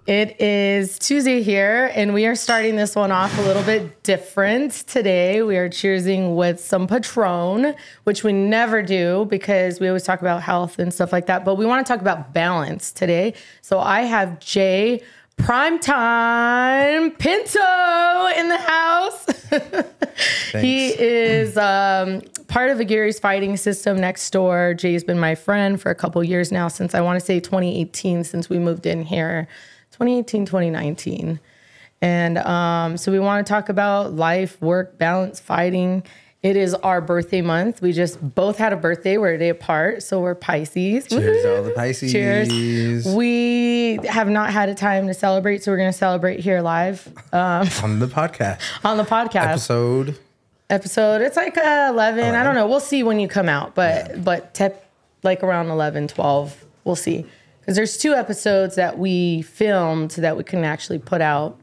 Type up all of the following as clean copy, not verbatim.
It is Tuesday here, and we are starting this one off a little bit different today. We are cheersing with some Patron, which we never do because we always talk about health and stuff like that. But we want to talk about balance today. So I have Jay Primetime Pinto in the house. He is part of Aguirre's fighting system next door. Jay's been my friend for a couple years now, since I want to say 2018, since we moved in here. 2018, 2019. And so we want to talk about life, work, balance, fighting. It is our birthday month. We just both had a birthday. We're a day apart, so we're Pisces. Cheers to all the Pisces. Cheers. We have not had a time to celebrate, so we're going to celebrate here live. On the podcast. On the podcast. Episode, it's like 11. I don't know. We'll see when you come out, but like around 11, 12, we'll see. Because there's 2 episodes that we filmed that we couldn't actually put out.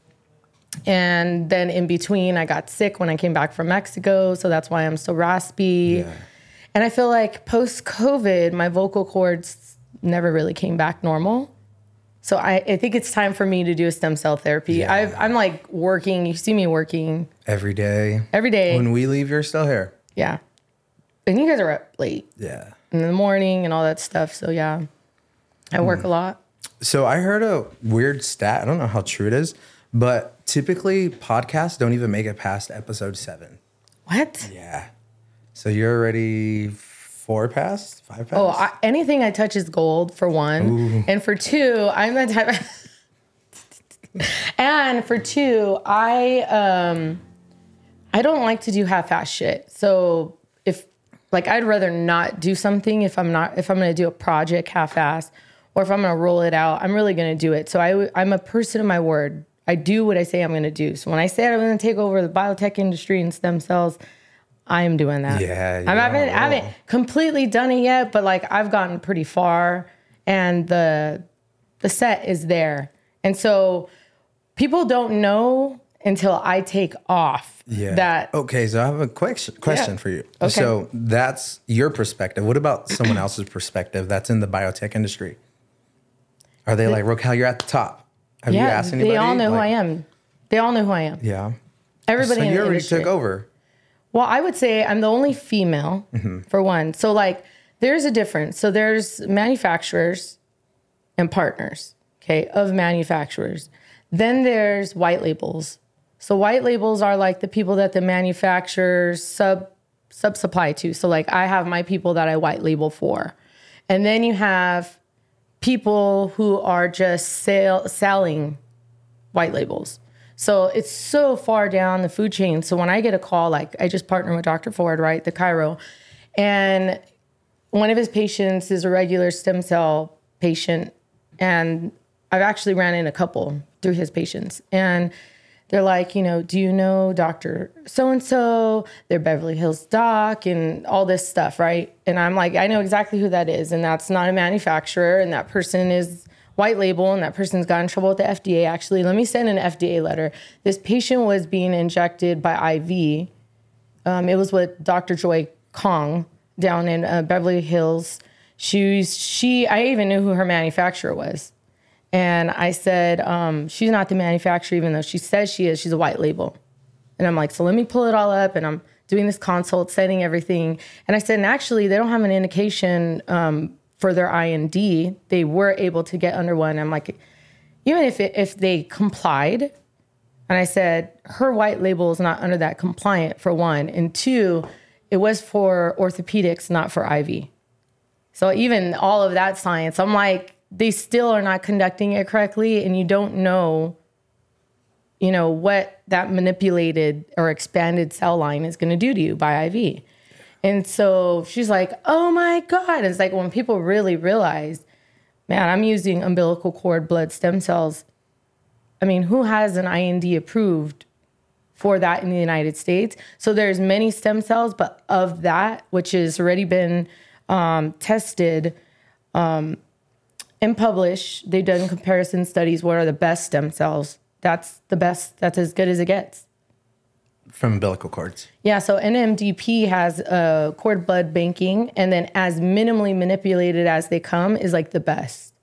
And then in between, I got sick when I came back from Mexico. So that's why I'm so raspy. Yeah. And I feel like post-COVID, my vocal cords never really came back normal. So I think it's time for me to do a stem cell therapy. Yeah. I'm like working. You see me working. Every day. Every day. When we leave, you're still here. Yeah. And you guys are up late. Yeah. In the morning and all that stuff. So yeah. I work a lot. So I heard a weird stat. I don't know how true it is, but typically podcasts don't even make it past episode 7. What? Yeah. So you're already 5 past? Anything I touch is gold, for one. Ooh. And for 2, I'm the type of... And for 2, I don't like to do half-ass shit. So I'd rather not do something if I'm going to do a project half-ass, or if I'm going to roll it out, I'm really going to do it. So I'm a person of my word. I do what I say I'm going to do. So when I say I'm going to take over the biotech industry and stem cells, I am doing that. Yeah. I haven't completely done it yet, but like I've gotten pretty far, and the set is there. And so people don't know until I take off. Yeah. Okay, so I have a question for you. Okay. So that's your perspective. What about someone else's perspective that's in the biotech industry? Are they like, Raquel, you're at the top? Have you asked anybody? They all know who I am. They all know who I am. Yeah. Everybody in the industry. So you already took over. Well, I would say I'm the only female, for one. So like there's a difference. So there's manufacturers and partners, okay, of manufacturers. Then there's white labels. So white labels are like the people that the manufacturers sub-supply to. So like I have my people that I white label for. And then you have people who are just selling white labels. So it's so far down the food chain. So when I get a call, like I just partnered with Dr. Ford, right, the Chiro, and one of his patients is a regular stem cell patient. And I've actually ran in a couple through his patients. And they're like, do you know Dr. So-and-so, their Beverly Hills doc, and all this stuff, right? And I'm like, I know exactly who that is. And that's not a manufacturer. And that person is white label. And that person's got in trouble with the FDA. Actually, let me send an FDA letter. This patient was being injected by IV. It was with Dr. Joy Kong down in Beverly Hills. I even knew who her manufacturer was. And I said, she's not the manufacturer, even though she says she is. She's a white label. And I'm like, so let me pull it all up. And I'm doing this consult, setting everything. And I said, and actually, they don't have an indication for their IND. They were able to get under one. I'm like, even if they complied, and I said, her white label is not under that compliant, for one. And 2, it was for orthopedics, not for IV. So even all of that science, I'm like, they still are not conducting it correctly, and you don't know, what that manipulated or expanded cell line is going to do to you by IV. And so she's like, oh my God. It's like when people really realize, man, I'm using umbilical cord blood stem cells. I mean, who has an IND approved for that in the United States? So there's many stem cells, but of that, which has already been tested, and published, they've done comparison studies. What are the best stem cells? That's the best. That's as good as it gets. From umbilical cords. Yeah, so NMDP has cord blood banking, and then as minimally manipulated as they come is like the best.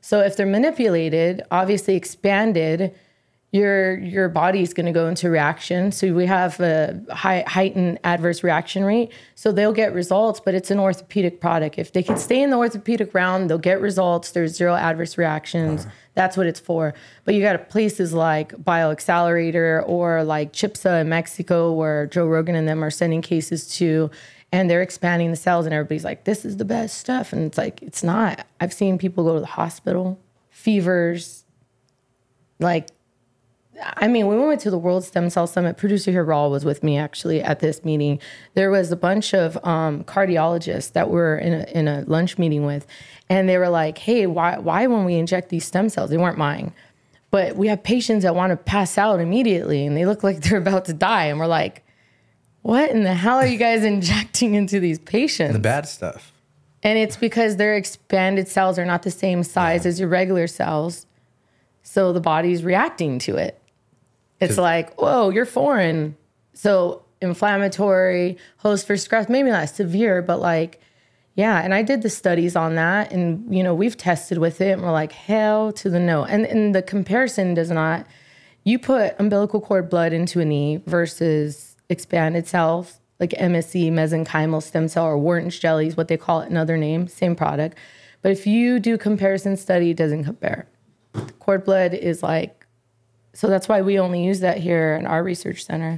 So if they're manipulated, obviously expanded, your body's going to go into reaction. So we have a heightened adverse reaction rate. So they'll get results, but it's an orthopedic product. If they can stay in the orthopedic realm, they'll get results. There's zero adverse reactions. That's what it's for. But you got places like BioAccelerator or like CHIPSA in Mexico, where Joe Rogan and them are sending cases to, and they're expanding the cells, and everybody's like, this is the best stuff. And it's like, it's not. I've seen people go to the hospital, fevers, like, I mean, when we went to the World Stem Cell Summit, producer here, Raul, was with me actually at this meeting. There was a bunch of cardiologists that were in a lunch meeting with, and they were like, hey, why when we inject these stem cells, they weren't mine, but we have patients that want to pass out immediately, and they look like they're about to die. And we're like, what in the hell are you guys injecting into these patients? The bad stuff. And it's because their expanded cells are not the same size as your regular cells. So the body's reacting to it. It's like, whoa, you're foreign. So inflammatory, host first graft, maybe not severe, but like, yeah. And I did the studies on that, and, you know, we've tested with it, and we're like, hell to the no. And the comparison does not, you put umbilical cord blood into a knee versus expanded cells, like MSC, mesenchymal stem cell, or Wharton's jellies, what they call it, another name, same product. But if you do comparison study, it doesn't compare. Cord blood is like, so that's why we only use that here in our research center.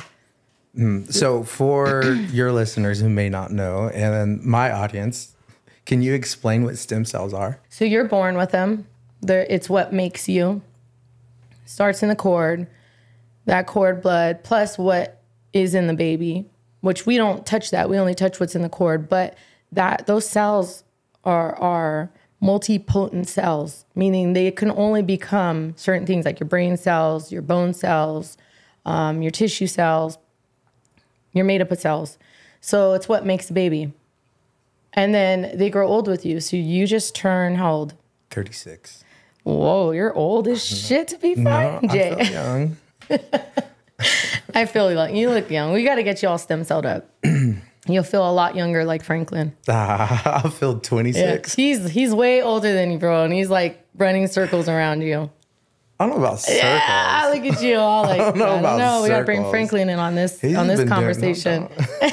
So for your listeners who may not know, and my audience, can you explain what stem cells are? So you're born with them. It's what makes you. Starts in the cord. That cord blood plus what is in the baby, which we don't touch that. We only touch what's in the cord. But those cells are multipotent cells, meaning they can only become certain things like your brain cells, your bone cells, your tissue cells. You're made up of cells. So it's what makes a baby. And then they grow old with you. So you just turn how old? 36. Whoa, you're old as shit to be fine, Jay. I feel young. I feel young. You look young. We got to get you all stem celled up. You'll feel a lot younger, like Franklin. I feel 26. Yeah. He's way older than you, bro, and he's like running circles around you. I don't know about circles. Yeah, look at you all like. I don't know. We got to bring Franklin in on this conversation.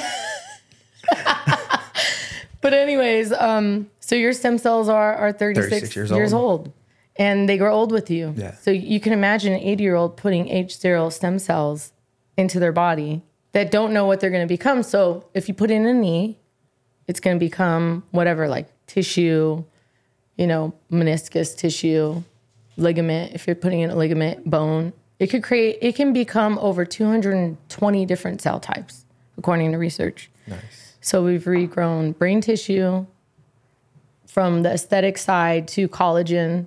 But anyways, so your stem cells are 36 years old, and they grow old with you. Yeah. So you can imagine an 80-year-old putting H0 stem cells into their body that don't know what they're going to become. So if you put in a knee, it's going to become whatever, like tissue, meniscus tissue, ligament. If you're putting in a ligament, bone, it can become over 220 different cell types, according to research. Nice. So we've regrown brain tissue from the aesthetic side to collagen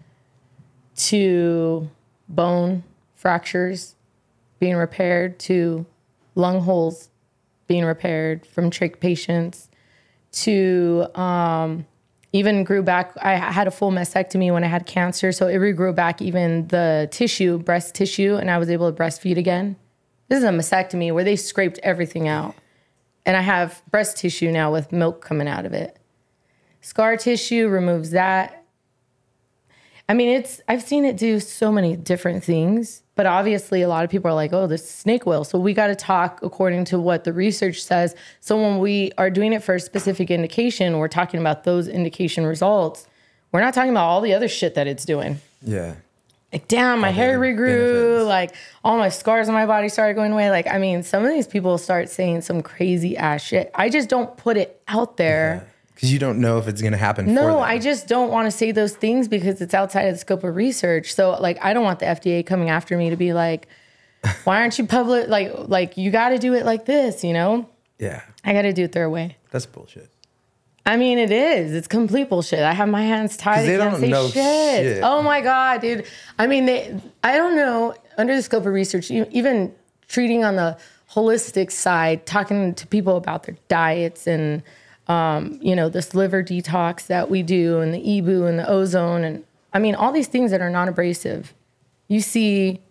to bone fractures being repaired to lung holes being repaired from trach patients to even grew back. I had a full mastectomy when I had cancer, so it regrew back even the tissue, breast tissue, and I was able to breastfeed again. This is a mastectomy where they scraped everything out. And I have breast tissue now with milk coming out of it. Scar tissue removes that. I mean, I've seen it do so many different things, but obviously a lot of people are like, oh, this is snake oil. So we got to talk according to what the research says. So when we are doing it for a specific indication, we're talking about those indication results. We're not talking about all the other shit that it's doing. Yeah. Like, damn, my hair regrew. Benefits. Like, all my scars on my body started going away. Like, I mean, some of these people start saying some crazy ass shit. I just don't put it out there. Because you don't know if it's going to happen. No, I just don't want to say those things because it's outside of the scope of research. So, like, I don't want the FDA coming after me to be like, why aren't you public? Like you got to do it like this, Yeah. I got to do it their way. That's bullshit. I mean, it is. It's complete bullshit. I have my hands tied. They don't know shit. Oh my God, dude. I mean, I don't know, under the scope of research, even treating on the holistic side, talking to people about their diets and, this liver detox that we do and the EBU and the ozone. And I mean, all these things that are non-abrasive. You see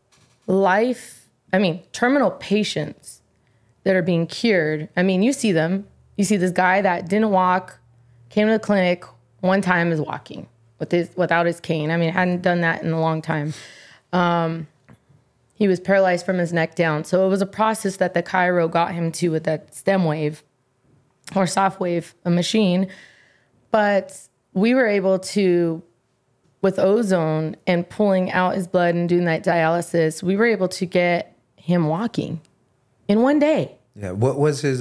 terminal patients that are being cured. I mean, you see them. You see this guy that didn't walk, came to the clinic one time, is walking without his cane. I mean, hadn't done that in a long time. He was paralyzed from his neck down. So it was a process that the chiro got him to with that stem wave or soft wave, a machine. But we were able to, with ozone and pulling out his blood and doing that dialysis, we were able to get him walking in one day. Yeah. What was his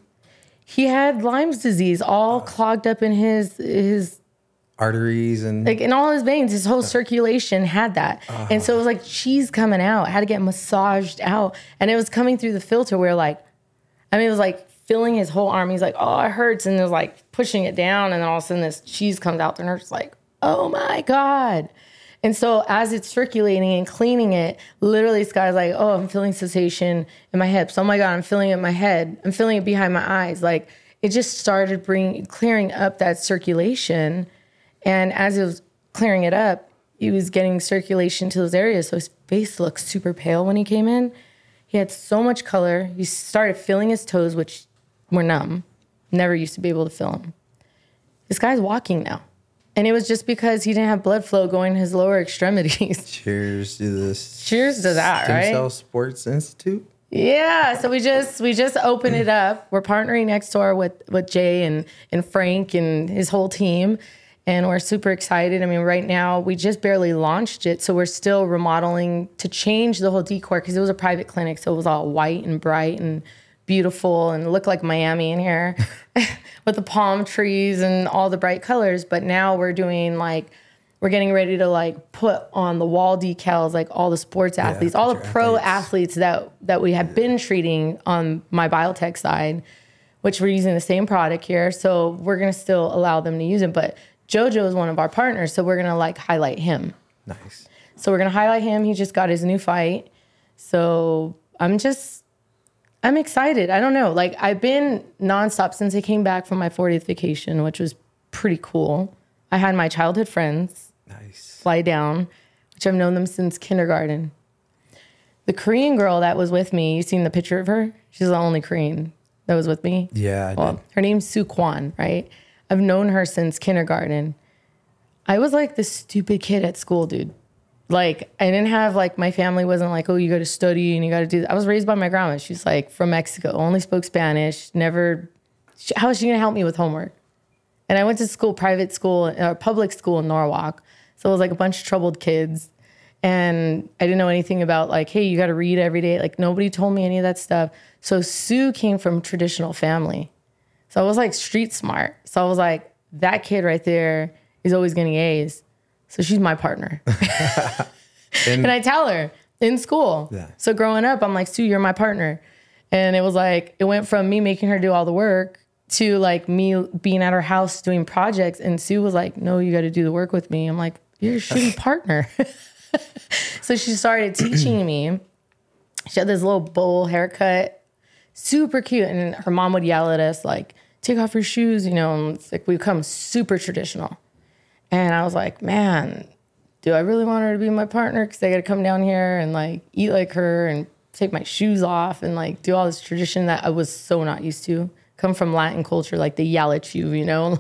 He had Lyme's disease all clogged up in his arteries and like in all his veins. His whole circulation had that. And so it was like cheese coming out, had to get massaged out. And it was coming through the filter where like, I mean, it was like filling his whole arm. He's like, oh, it hurts. And it was like pushing it down. And then all of a sudden this cheese comes out there and it's like, oh my God. And so as it's circulating and cleaning it, literally this guy's like, oh, I'm feeling sensation in my hips. Oh my God, I'm feeling it in my head. I'm feeling it behind my eyes. Like it just started clearing up that circulation. And as it was clearing it up, he was getting circulation to those areas. So his face looked super pale when he came in. He had so much color. He started feeling his toes, which were numb. Never used to be able to feel them. This guy's walking now. And it was just because he didn't have blood flow going to his lower extremities. Cheers to this. Cheers to that, right? Stem Cell Sports Institute. Yeah, so we just opened it up. We're partnering next door with Jay and Frank and his whole team. And we're super excited. I mean, right now, we just barely launched it. So we're still remodeling to change the whole decor because it was a private clinic. So it was all white and bright and beautiful and looked like Miami in here with the palm trees and all the bright colors. But now we're doing we're getting ready to put on the wall decals, like all the sports athletes, all the pro athletes that we have been treating on my biotech side, which we're using the same product here. So we're going to still allow them to use it. But JoJo is one of our partners, so we're going to highlight him. Nice. So we're going to highlight him. He just got his new fight. So I'm excited. I don't know. I've been nonstop since I came back from my 40th vacation, which was pretty cool. I had my childhood friends fly down, which I've known them since kindergarten. The Korean girl that was with me, you seen the picture of her? She's the only Korean that was with me. Yeah, I did. Her name's Soo Kwon, right? I've known her since kindergarten. I was like the stupid kid at school, dude. I didn't have my family wasn't like, oh, you got to study and you got to do that. I was raised by my grandma. She's from Mexico, only spoke Spanish, never. How is she going to help me with homework? And I went to school, private school, public school in Norwalk. So it was a bunch of troubled kids. And I didn't know anything about hey, you got to read every day. Nobody told me any of that stuff. So Sue came from traditional family. So I was street smart. So I was that kid right there is always getting A's. So she's my partner. and I tell her in school. Yeah. So growing up, I'm Sue, you're my partner. And it was it went from me making her do all the work to me being at her house doing projects. And Sue was no, you got to do the work with me. I'm you're a shitty partner. So she started teaching me. She had this little bowl haircut, super cute. And her mom would yell at us take off your shoes, and it's we become super traditional. And I was man, do I really want her to be my partner? Because I got to come down here and eat like her and take my shoes off and do all this tradition that I was so not used to. Come from Latin culture, they yell at you,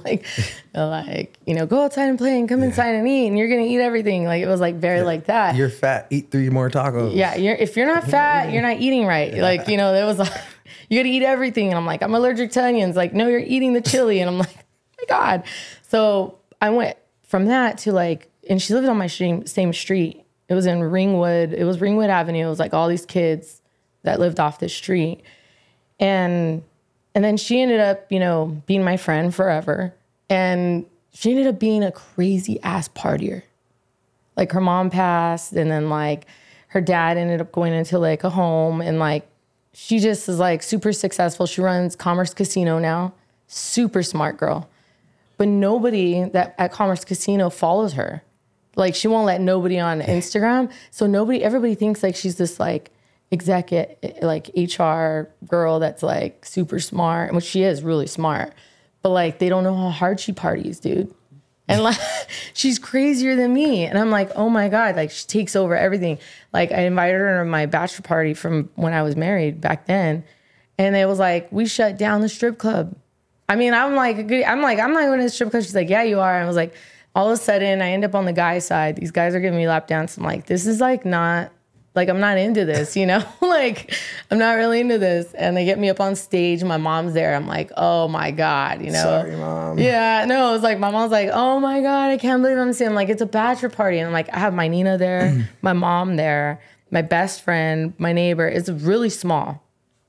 go outside and play and come inside and eat and you're going to eat everything. It was very like that. You're fat, eat 3 more tacos. Yeah, if you're not fat, you're not eating right. Yeah. There was you got to eat everything. And I'm I'm allergic to onions. No, you're eating the chili. And I'm oh my God. So I went from that to and she lived on my same street. It was in Ringwood. It was Ringwood Avenue. It was all these kids that lived off this street. And then she ended up, being my friend forever. And she ended up being a crazy ass partier. Her mom passed and then her dad ended up going into a home and she just is super successful. She runs Commerce Casino now. Super smart girl. But nobody that at Commerce Casino follows her. She won't let nobody on Instagram. So everybody thinks she's this executive, HR girl that's super smart, which she is really smart. But they don't know how hard she parties, dude. And she's crazier than me. And I'm oh my God, she takes over everything. I invited her to my bachelor party from when I was married back then. And it was we shut down the strip club. I mean, I'm I'm not going to the strip club. She's yeah, you are. And I was all of a sudden I end up on the guy side. These guys are giving me lap dance. I'm like, this is like not, like, I'm not into this, you know? Like, I'm not really into this. And they get me up on stage. My mom's there. I'm like, oh my God, you know? Sorry, Mom. Yeah, no, it's like, my mom's like, oh my God, I can't believe I'm seeing. I'm like, it's a bachelor party. And I'm like, I have my Nina there, my mom there, my best friend, my neighbor. It's really small.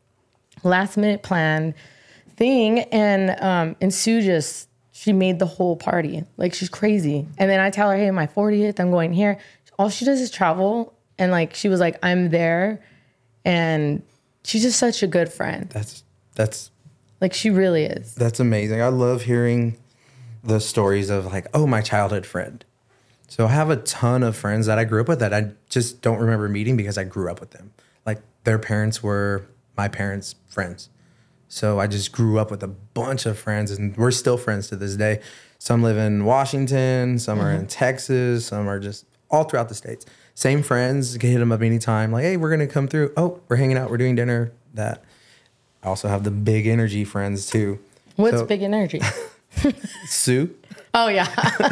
Last minute planned thing. And Sue she made the whole party. Like, she's crazy. And then I tell her, hey, my 40th, I'm going here. All she does is travel. And like, she was like, I'm there. And she's just such a good friend. That's like, she really is. That's amazing. I love hearing the stories of like, oh, my childhood friend. So I have a ton of friends that I grew up with that I just don't remember meeting because I grew up with them. Like, their parents were my parents' friends. So I just grew up with a bunch of friends, and we're still friends to this day. Some live in Washington, some are in Texas, some are just all throughout the states. Same friends, can hit them up anytime. Like, hey, we're going to come through. Oh, we're hanging out. We're doing dinner. That. I also have the big energy friends too. What's big energy? Sue. Oh, yeah.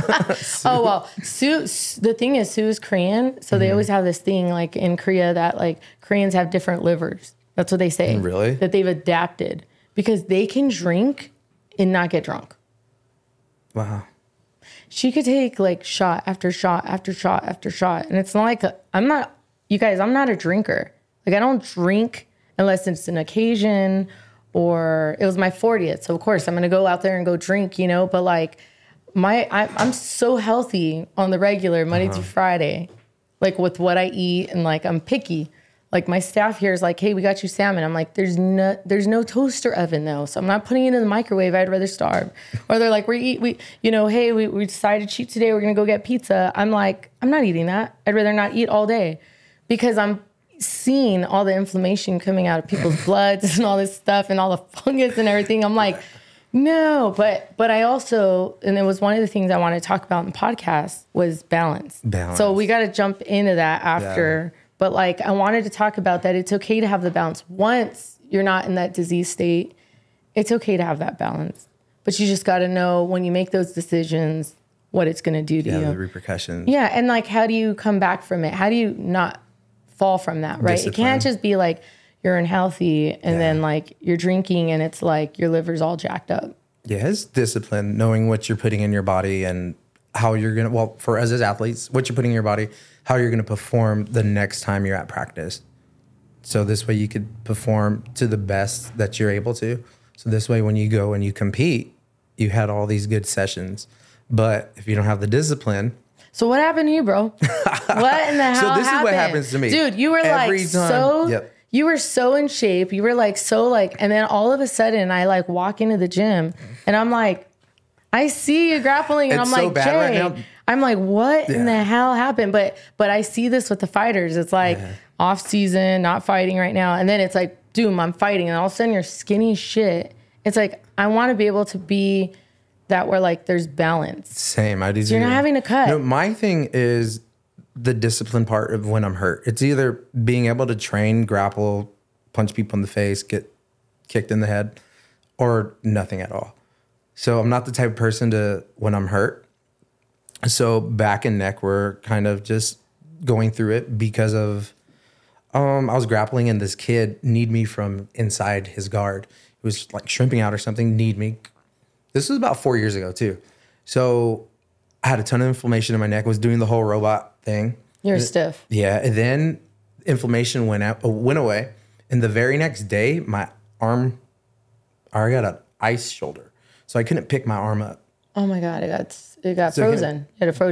Oh, well, Sue, the thing is, Sue is Korean. So they always have this thing like in Korea that like Koreans have different livers. That's what they say. Really? That they've adapted because they can drink and not get drunk. Wow. She could take like shot after shot after shot after shot. And it's not like, I'm not a drinker. Like, I don't drink unless it's an occasion or it was my 40th. So of course I'm going to go out there and go drink, you know, but like I'm so healthy on the regular Monday through Friday, like with what I eat, and like, I'm picky. Like, my staff here is like, hey, we got you salmon. I'm like, there's no toaster oven though. So I'm not putting it in the microwave. I'd rather starve. Or they're like, we decided to cheat today. We're going to go get pizza. I'm like, I'm not eating that. I'd rather not eat all day because I'm seeing all the inflammation coming out of people's bloods and all this stuff and all the fungus and everything. I'm like, no, but I also, and it was one of the things I wanted to talk about in the podcast was balance. So we got to jump into that after. Yeah. But like, I wanted to talk about that. It's okay to have the balance. Once you're not in that disease state, it's okay to have that balance. But you just got to know when you make those decisions, what it's going to do to you. The repercussions. Yeah. And like, how do you come back from it? How do you not fall from that, right? Discipline. It can't just be like you're unhealthy and then like you're drinking and it's like your liver's all jacked up. Yeah, it's discipline, knowing what you're putting in your body and how you're going to, well, for us as athletes, what you're putting in your body, how you're going to perform the next time you're at practice. So this way you could perform to the best that you're able to. So this way when you go and you compete, you had all these good sessions. But if you don't have the discipline. So what happened to you, bro? What in the hell So this happened? is what happens to me. Dude, you were you were so in shape. You were like, and then all of a sudden I like walk into the gym and I'm like, I see you grappling, and I'm like, Jay, right now. I'm like, what in the hell happened? But I see this with the fighters. It's like off season, not fighting right now. And then it's like, doom, I'm fighting. And all of a sudden you're skinny shit. It's like, I want to be able to be that where like there's balance. Same. I do. So you're not having to cut. No, my thing is the discipline part of when I'm hurt. It's either being able to train, grapple, punch people in the face, get kicked in the head, or nothing at all. So I'm not the type of person to, when I'm hurt. So back and neck were kind of just going through it because of, I was grappling and this kid kneed me from inside his guard. He was like shrimping out or something, kneed me. This was about 4 years ago too. So I had a ton of inflammation in my neck, was doing the whole robot thing. You're stiff. Yeah. And then inflammation went away. And the very next day, my arm, I got an ice shoulder. So I couldn't pick my arm up. Oh my God, it got frozen. It had a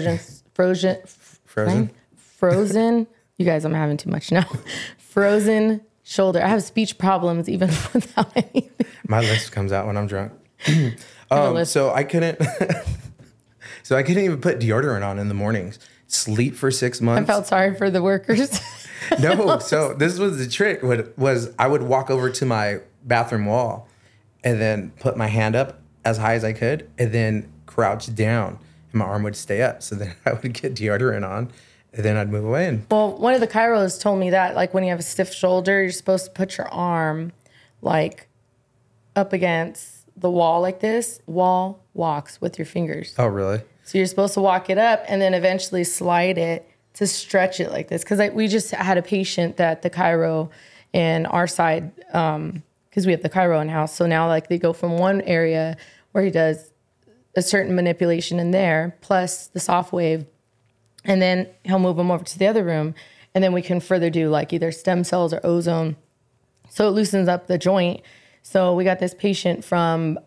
frozen. You guys, I'm having too much now. Frozen shoulder. I have speech problems even without anything. My list comes out when I'm drunk. So I couldn't even put deodorant on in the mornings. Sleep for 6 months. I felt sorry for the workers. No, so this was the trick. Was I would walk over to my bathroom wall and then put my hand up as high as I could and then crouch down and my arm would stay up. So then I would get deodorant on and then I'd move away. Well, one of the chiros told me that like when you have a stiff shoulder, you're supposed to put your arm like up against the wall like this. Wall walks with your fingers. Oh, really? So you're supposed to walk it up and then eventually slide it to stretch it like this. Because we just had a patient that the chiro in our side, because we have the chiro in house. So now like they go from one area where he does a certain manipulation in there, plus the soft wave, and then he'll move them over to the other room. And then we can further do like either stem cells or ozone. So it loosens up the joint. So we got this patient from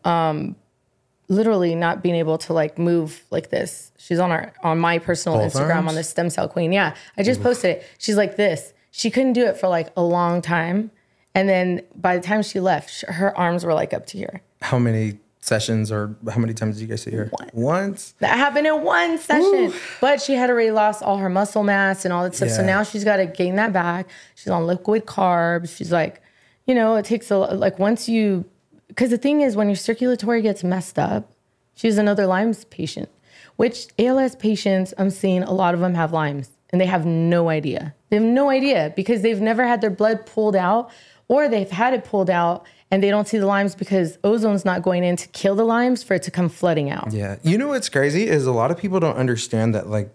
literally not being able to like move like this. She's on my personal Both Instagram arms? on the Stem Cell Queen. Yeah, I just posted it. She's like this. She couldn't do it for like a long time. And then by the time she left, her arms were like up to here. How many sessions or how many times did you guys see her? Once? That happened in one session. But she had already lost all her muscle mass and all that stuff. So Yeah. now she's got to gain that back. She's on liquid carbs. She's like, it takes like once you, because the thing is when your circulatory gets messed up, she's another Lyme's patient, which ALS patients, I'm seeing a lot of them have Lyme's and they have no idea. They have no idea because they've never had their blood pulled out or they've had it pulled out and they don't see the Lyme's because ozone's not going in to kill the Lyme's for it to come flooding out. Yeah. You know what's crazy is a lot of people don't understand that like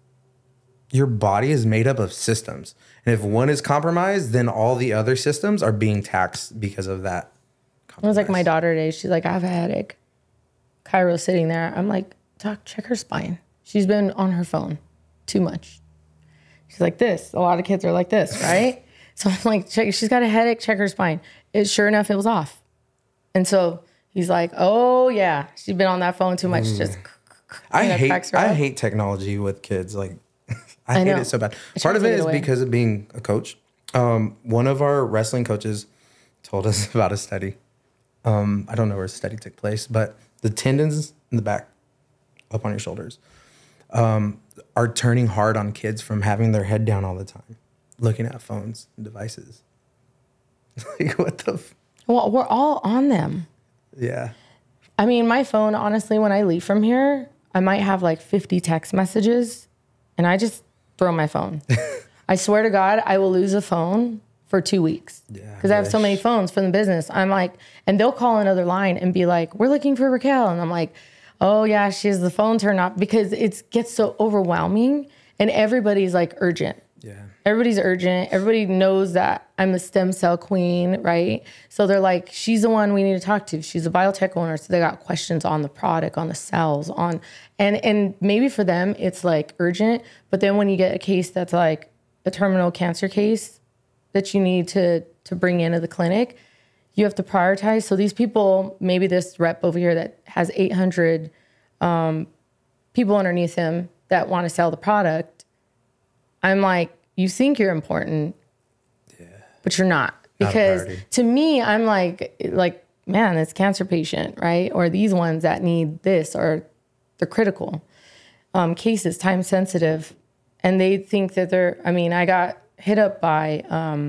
your body is made up of systems. And if one is compromised, then all the other systems are being taxed because of that. It was like my daughter today. She's like, I have a headache. Cairo's sitting there. I'm like, Doc, check her spine. She's been on her phone too much. She's like this. A lot of kids are like this, right? So I'm like, she's got a headache, check her spine. Sure enough, it was off. And so he's like, oh yeah, she's been on that phone too much. Just I hate technology with kids. Like I hate it so bad. Part of it is because of being a coach. One of our wrestling coaches told us about a study. I don't know where the study took place, but the tendons in the back, up on your shoulders, are turning hard on kids from having their head down all the time, looking at phones and devices. Like, what the? Well, we're all on them. Yeah. I mean, my phone, honestly, when I leave from here, I might have like 50 text messages and I just throw my phone. I swear to God, I will lose a phone for 2 weeks. Yeah. Because I have so many phones from the business. I'm like, and they'll call another line and be like, we're looking for Raquel. And I'm like, oh yeah, she has the phone turned off because it gets so overwhelming and everybody's like urgent. Yeah. Everybody's urgent. Everybody knows that I'm the stem cell queen, right? So they're like, she's the one we need to talk to. She's a biotech owner. So they got questions on the product, on the cells, and maybe for them it's like urgent. But then when you get a case that's like a terminal cancer case that you need to bring into the clinic, you have to prioritize. So these people, maybe this rep over here that has 800 people underneath him that want to sell the product, I'm like, you think you're important, but you're not. Because to me, I'm like, man, this cancer patient, right? Or these ones that need this, or they're critical cases, time sensitive. And they think that I got hit up by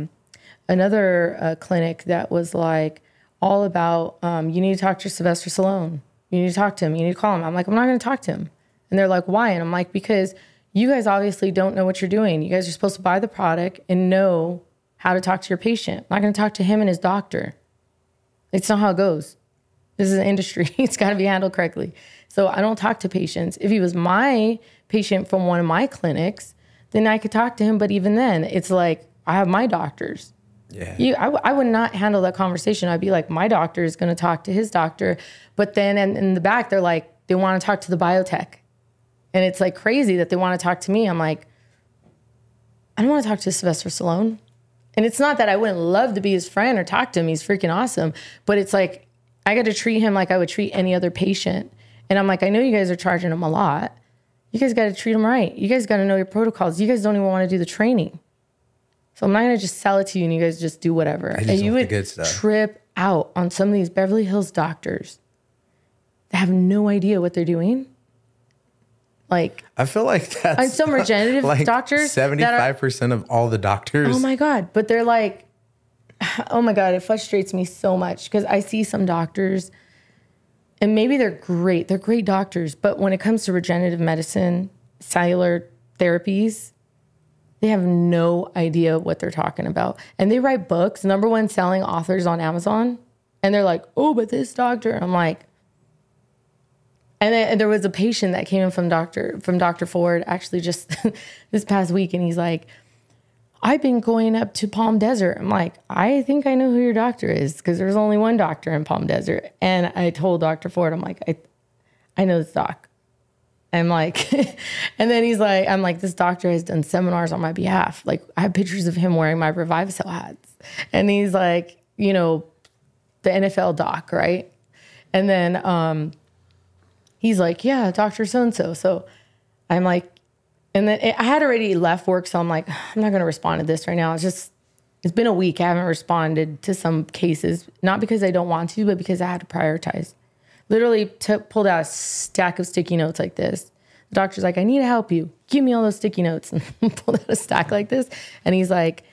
another clinic that was like all about, you need to talk to Sylvester Stallone. You need to talk to him. You need to call him. I'm like, I'm not going to talk to him. And they're like, why? And I'm like, because you guys obviously don't know what you're doing. You guys are supposed to buy the product and know how to talk to your patient. I'm not going to talk to him and his doctor. It's not how it goes. This is an industry. It's got to be handled correctly. So I don't talk to patients. If he was my patient from one of my clinics, then I could talk to him. But even then, it's like, I have my doctors. Yeah. I would not handle that conversation. I'd be like, my doctor is going to talk to his doctor. But then in the back, they're like, they want to talk to the biotech. And it's like crazy that they want to talk to me. I'm like, I don't want to talk to Sylvester Stallone. And it's not that I wouldn't love to be his friend or talk to him. He's freaking awesome. But it's like, I got to treat him like I would treat any other patient. And I'm like, I know you guys are charging him a lot. You guys got to treat him right. You guys got to know your protocols. You guys don't even want to do the training. So I'm not going to just sell it to you and you guys just do whatever. And you would trip out on some of these Beverly Hills doctors that have no idea what they're doing. Like, I feel like that's on some regenerative like doctors, 75% of all the doctors. Oh my God. But they're like, oh my God, it frustrates me so much because I see some doctors and maybe they're great. They're great doctors. But when it comes to regenerative medicine, cellular therapies, they have no idea what they're talking about. And they write books, #1 selling authors on Amazon. And they're like, oh, but this doctor. I'm like, And there was a patient that came in from Dr. Ford actually just this past week. And he's like, I've been going up to Palm Desert. I'm like, I think I know who your doctor is because there's only one doctor in Palm Desert. And I told Dr. Ford, I'm like, I know this doc. I'm like, and then he's like, I'm like, this doctor has done seminars on my behalf. Like, I have pictures of him wearing my Revivacell hats. And he's like, you know, the NFL doc, right? And then he's like, yeah, Dr. So-and-so. So I'm like, and then I had already left work, so I'm like, I'm not going to respond to this right now. It's been a week. I haven't responded to some cases, not because I don't want to, but because I had to prioritize. Literally pulled out a stack of sticky notes like this. The doctor's like, I need to help you. Give me all those sticky notes. And pulled out a stack like this. And he's like,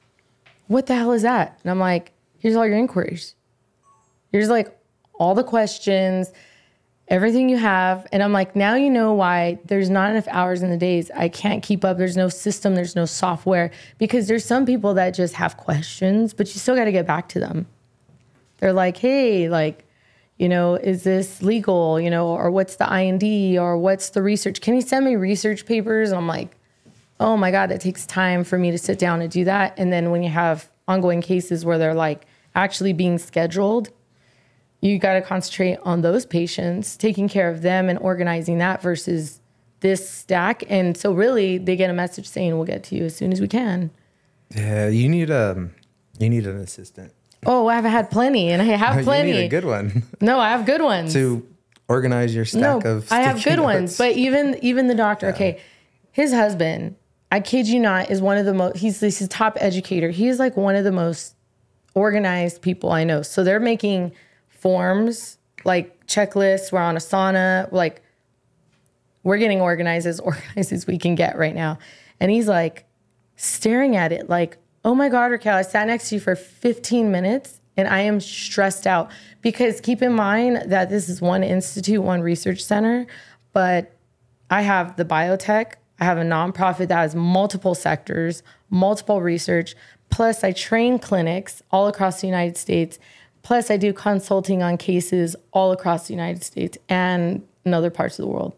what the hell is that? And I'm like, here's all your inquiries. Here's like all the questions, everything you have. And I'm like, now you know why there's not enough hours in the days. I can't keep up. There's no system. There's no software. Because there's some people that just have questions, but you still got to get back to them. They're like, hey, like, you know, is this legal? You know, or what's the IND? Or what's the research? Can you send me research papers? And I'm like, oh my God, it takes time for me to sit down and do that. And then when you have ongoing cases where they're like actually being scheduled, you got to concentrate on those patients, taking care of them and organizing that versus this stack. And so really they get a message saying, we'll get to you as soon as we can. Yeah, you need an assistant. Oh, I've had plenty and I have plenty. You need a good one. No, I have good ones. To organize your stack of I have good notes. ones. But even the doctor, okay, his husband, I kid you not, is one of the most, he's a top educator. He is like one of the most organized people I know. So they're making forms, like checklists. We're on Asana. Like, we're getting organized as we can get right now. And he's like staring at it like, oh my God, Raquel, I sat next to you for 15 minutes and I am stressed out. Because keep in mind that this is one institute, one research center, but I have the biotech. I have a nonprofit that has multiple sectors, multiple research. Plus I train clinics all across the United States. Plus I do consulting on cases all across the United States and in other parts of the world.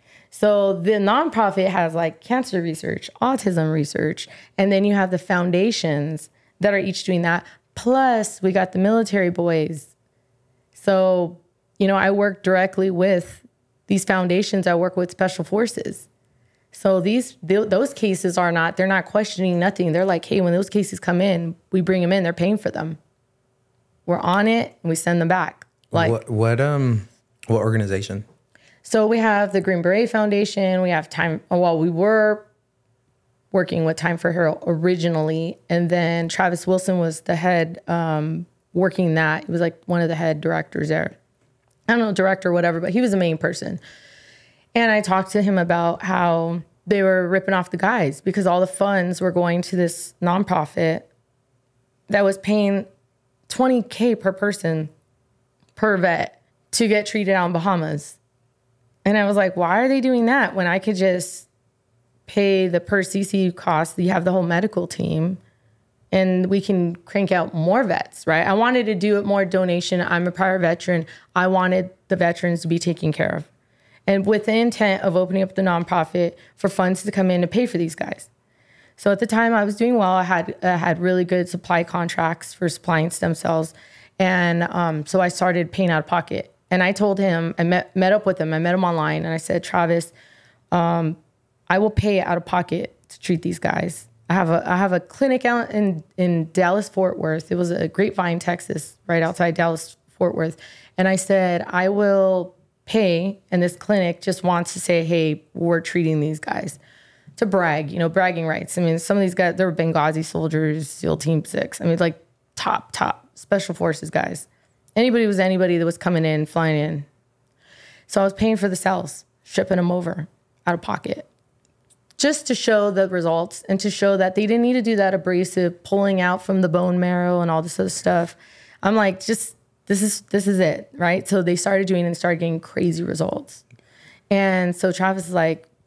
So the nonprofit has like cancer research, autism research, and then you have the foundations that are each doing that. Plus we got the military boys. So, you know, I work directly with these foundations. I work with special forces. So those cases they're not questioning nothing. They're like, hey, when those cases come in, we bring them in, they're paying for them. We're on it and we send them back. Like what organization? So we have the Green Beret Foundation. We have we were working with Time for Hero originally. And then Travis Wilson was the head working that. He was like one of the head directors there. I don't know, director or whatever, but he was the main person. And I talked to him about how they were ripping off the guys because all the funds were going to this nonprofit that was paying $20K per person per vet to get treated out in Bahamas. And I was like, why are they doing that when I could just pay the per CC cost? You have the whole medical team and we can crank out more vets, right? I wanted to do it more donation. I'm a prior veteran. I wanted the veterans to be taken care of. And with the intent of opening up the nonprofit for funds to come in to pay for these guys. So at the time I was doing well. I had really good supply contracts for supplying stem cells. And so I started paying out of pocket. And I told him, I met up with him. I met him online. And I said, Travis, I will pay out of pocket to treat these guys. I have a clinic out in Dallas, Fort Worth. It was a Grapevine, Texas, right outside Dallas, Fort Worth. And I said, I will pay. And this clinic just wants to say, hey, we're treating these guys. To brag, bragging rights. I mean, some of these guys, they're Benghazi soldiers, SEAL Team 6. I mean, like top special forces guys. Anybody that was coming in, flying in. So I was paying for the cells, shipping them over out of pocket. Just to show the results and to show that they didn't need to do that abrasive pulling out from the bone marrow and all this other stuff. I'm like, this is it, right? So they started doing it and started getting crazy results. And so Travis is like,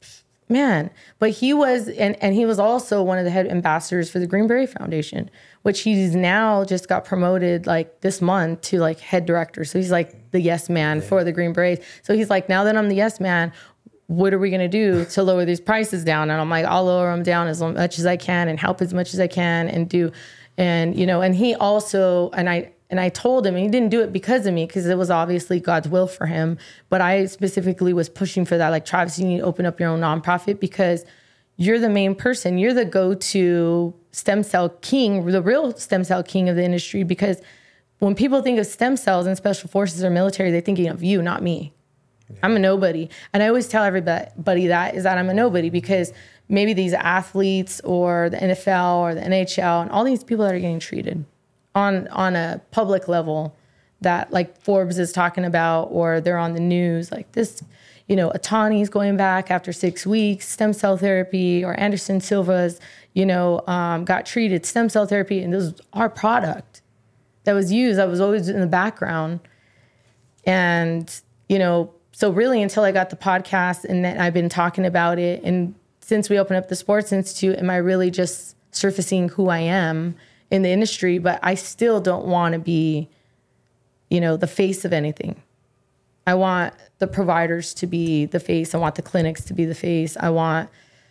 man. But he was, and he was also one of the head ambassadors for the Greenberry Foundation, which he's now just got promoted like this month to like head director. So he's like the yes man for the Green Berets. So he's like, now that I'm the yes man, what are we going to do to lower these prices down? And I'm like, I'll lower them down as much as I can and help as much as I can and do. And, you know, and he also, and I told him, and he didn't do it because of me, because it was obviously God's will for him. But I specifically was pushing for that. Like, Travis, you need to open up your own nonprofit because you're the main person. You're the go-to stem cell king, the real stem cell king of the industry. Because when people think of stem cells in special forces or military, they're thinking of you, not me. Yeah. I'm a nobody. And I always tell everybody that I'm a nobody, because maybe these athletes or the NFL or the NHL and all these people that are getting treated on a public level that like Forbes is talking about, or they're on the news, like this, you know, Otani's going back after 6 weeks, stem cell therapy, or Anderson Silva's, you know, got treated, stem cell therapy. And this was our product that was used. I was always in the background. And, you know, so really until I got the podcast and then I've been talking about it, and since we opened up the Sports Institute, am I really just surfacing who I am in the industry? But I still don't want to be, you know, the face of anything. I want the providers to be the face. I want the clinics to be the face. I want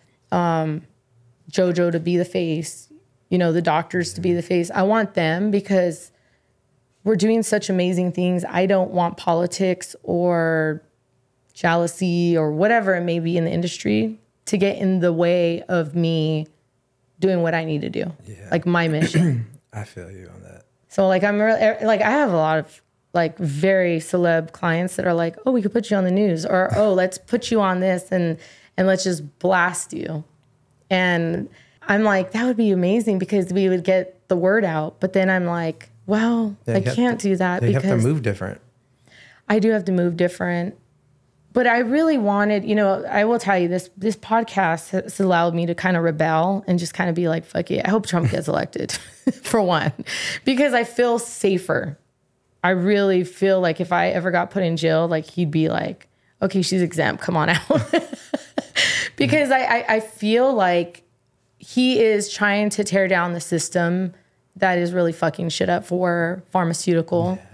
JoJo to be the face, you know, the doctors to be the face. I want them because we're doing such amazing things. I don't want politics or jealousy or whatever it may be in the industry to get in the way of me doing what I need to do, like my mission. I feel you on that. So like I'm really, like I have a lot of like very celeb clients that are like, oh, we could put you on the news, or oh, let's put you on this and let's just blast you. And I'm like, that would be amazing because we would get the word out. But then I'm like, well, I can't do that because you have to move different. I do have to move different. But I really wanted, you know, I will tell you this podcast has allowed me to kind of rebel and just kind of be like, fuck it. I hope Trump gets elected for one, because I feel safer. I really feel like if I ever got put in jail, like he'd be like, okay, she's exempt. Come on out. Because I feel like he is trying to tear down the system that is really fucking shit up for pharmaceutical. Yeah.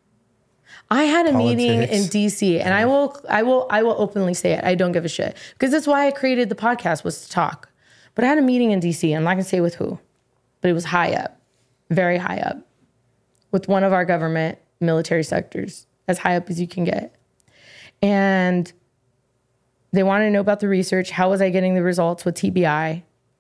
I had a meeting in DC, and I will openly say it. I don't give a shit, because that's why I created the podcast, was to talk. But I had a meeting in DC. I'm not gonna say with who, but it was high up, very high up, with one of our government military sectors, as high up as you can get. And they wanted to know about the research. How was I getting the results with TBI?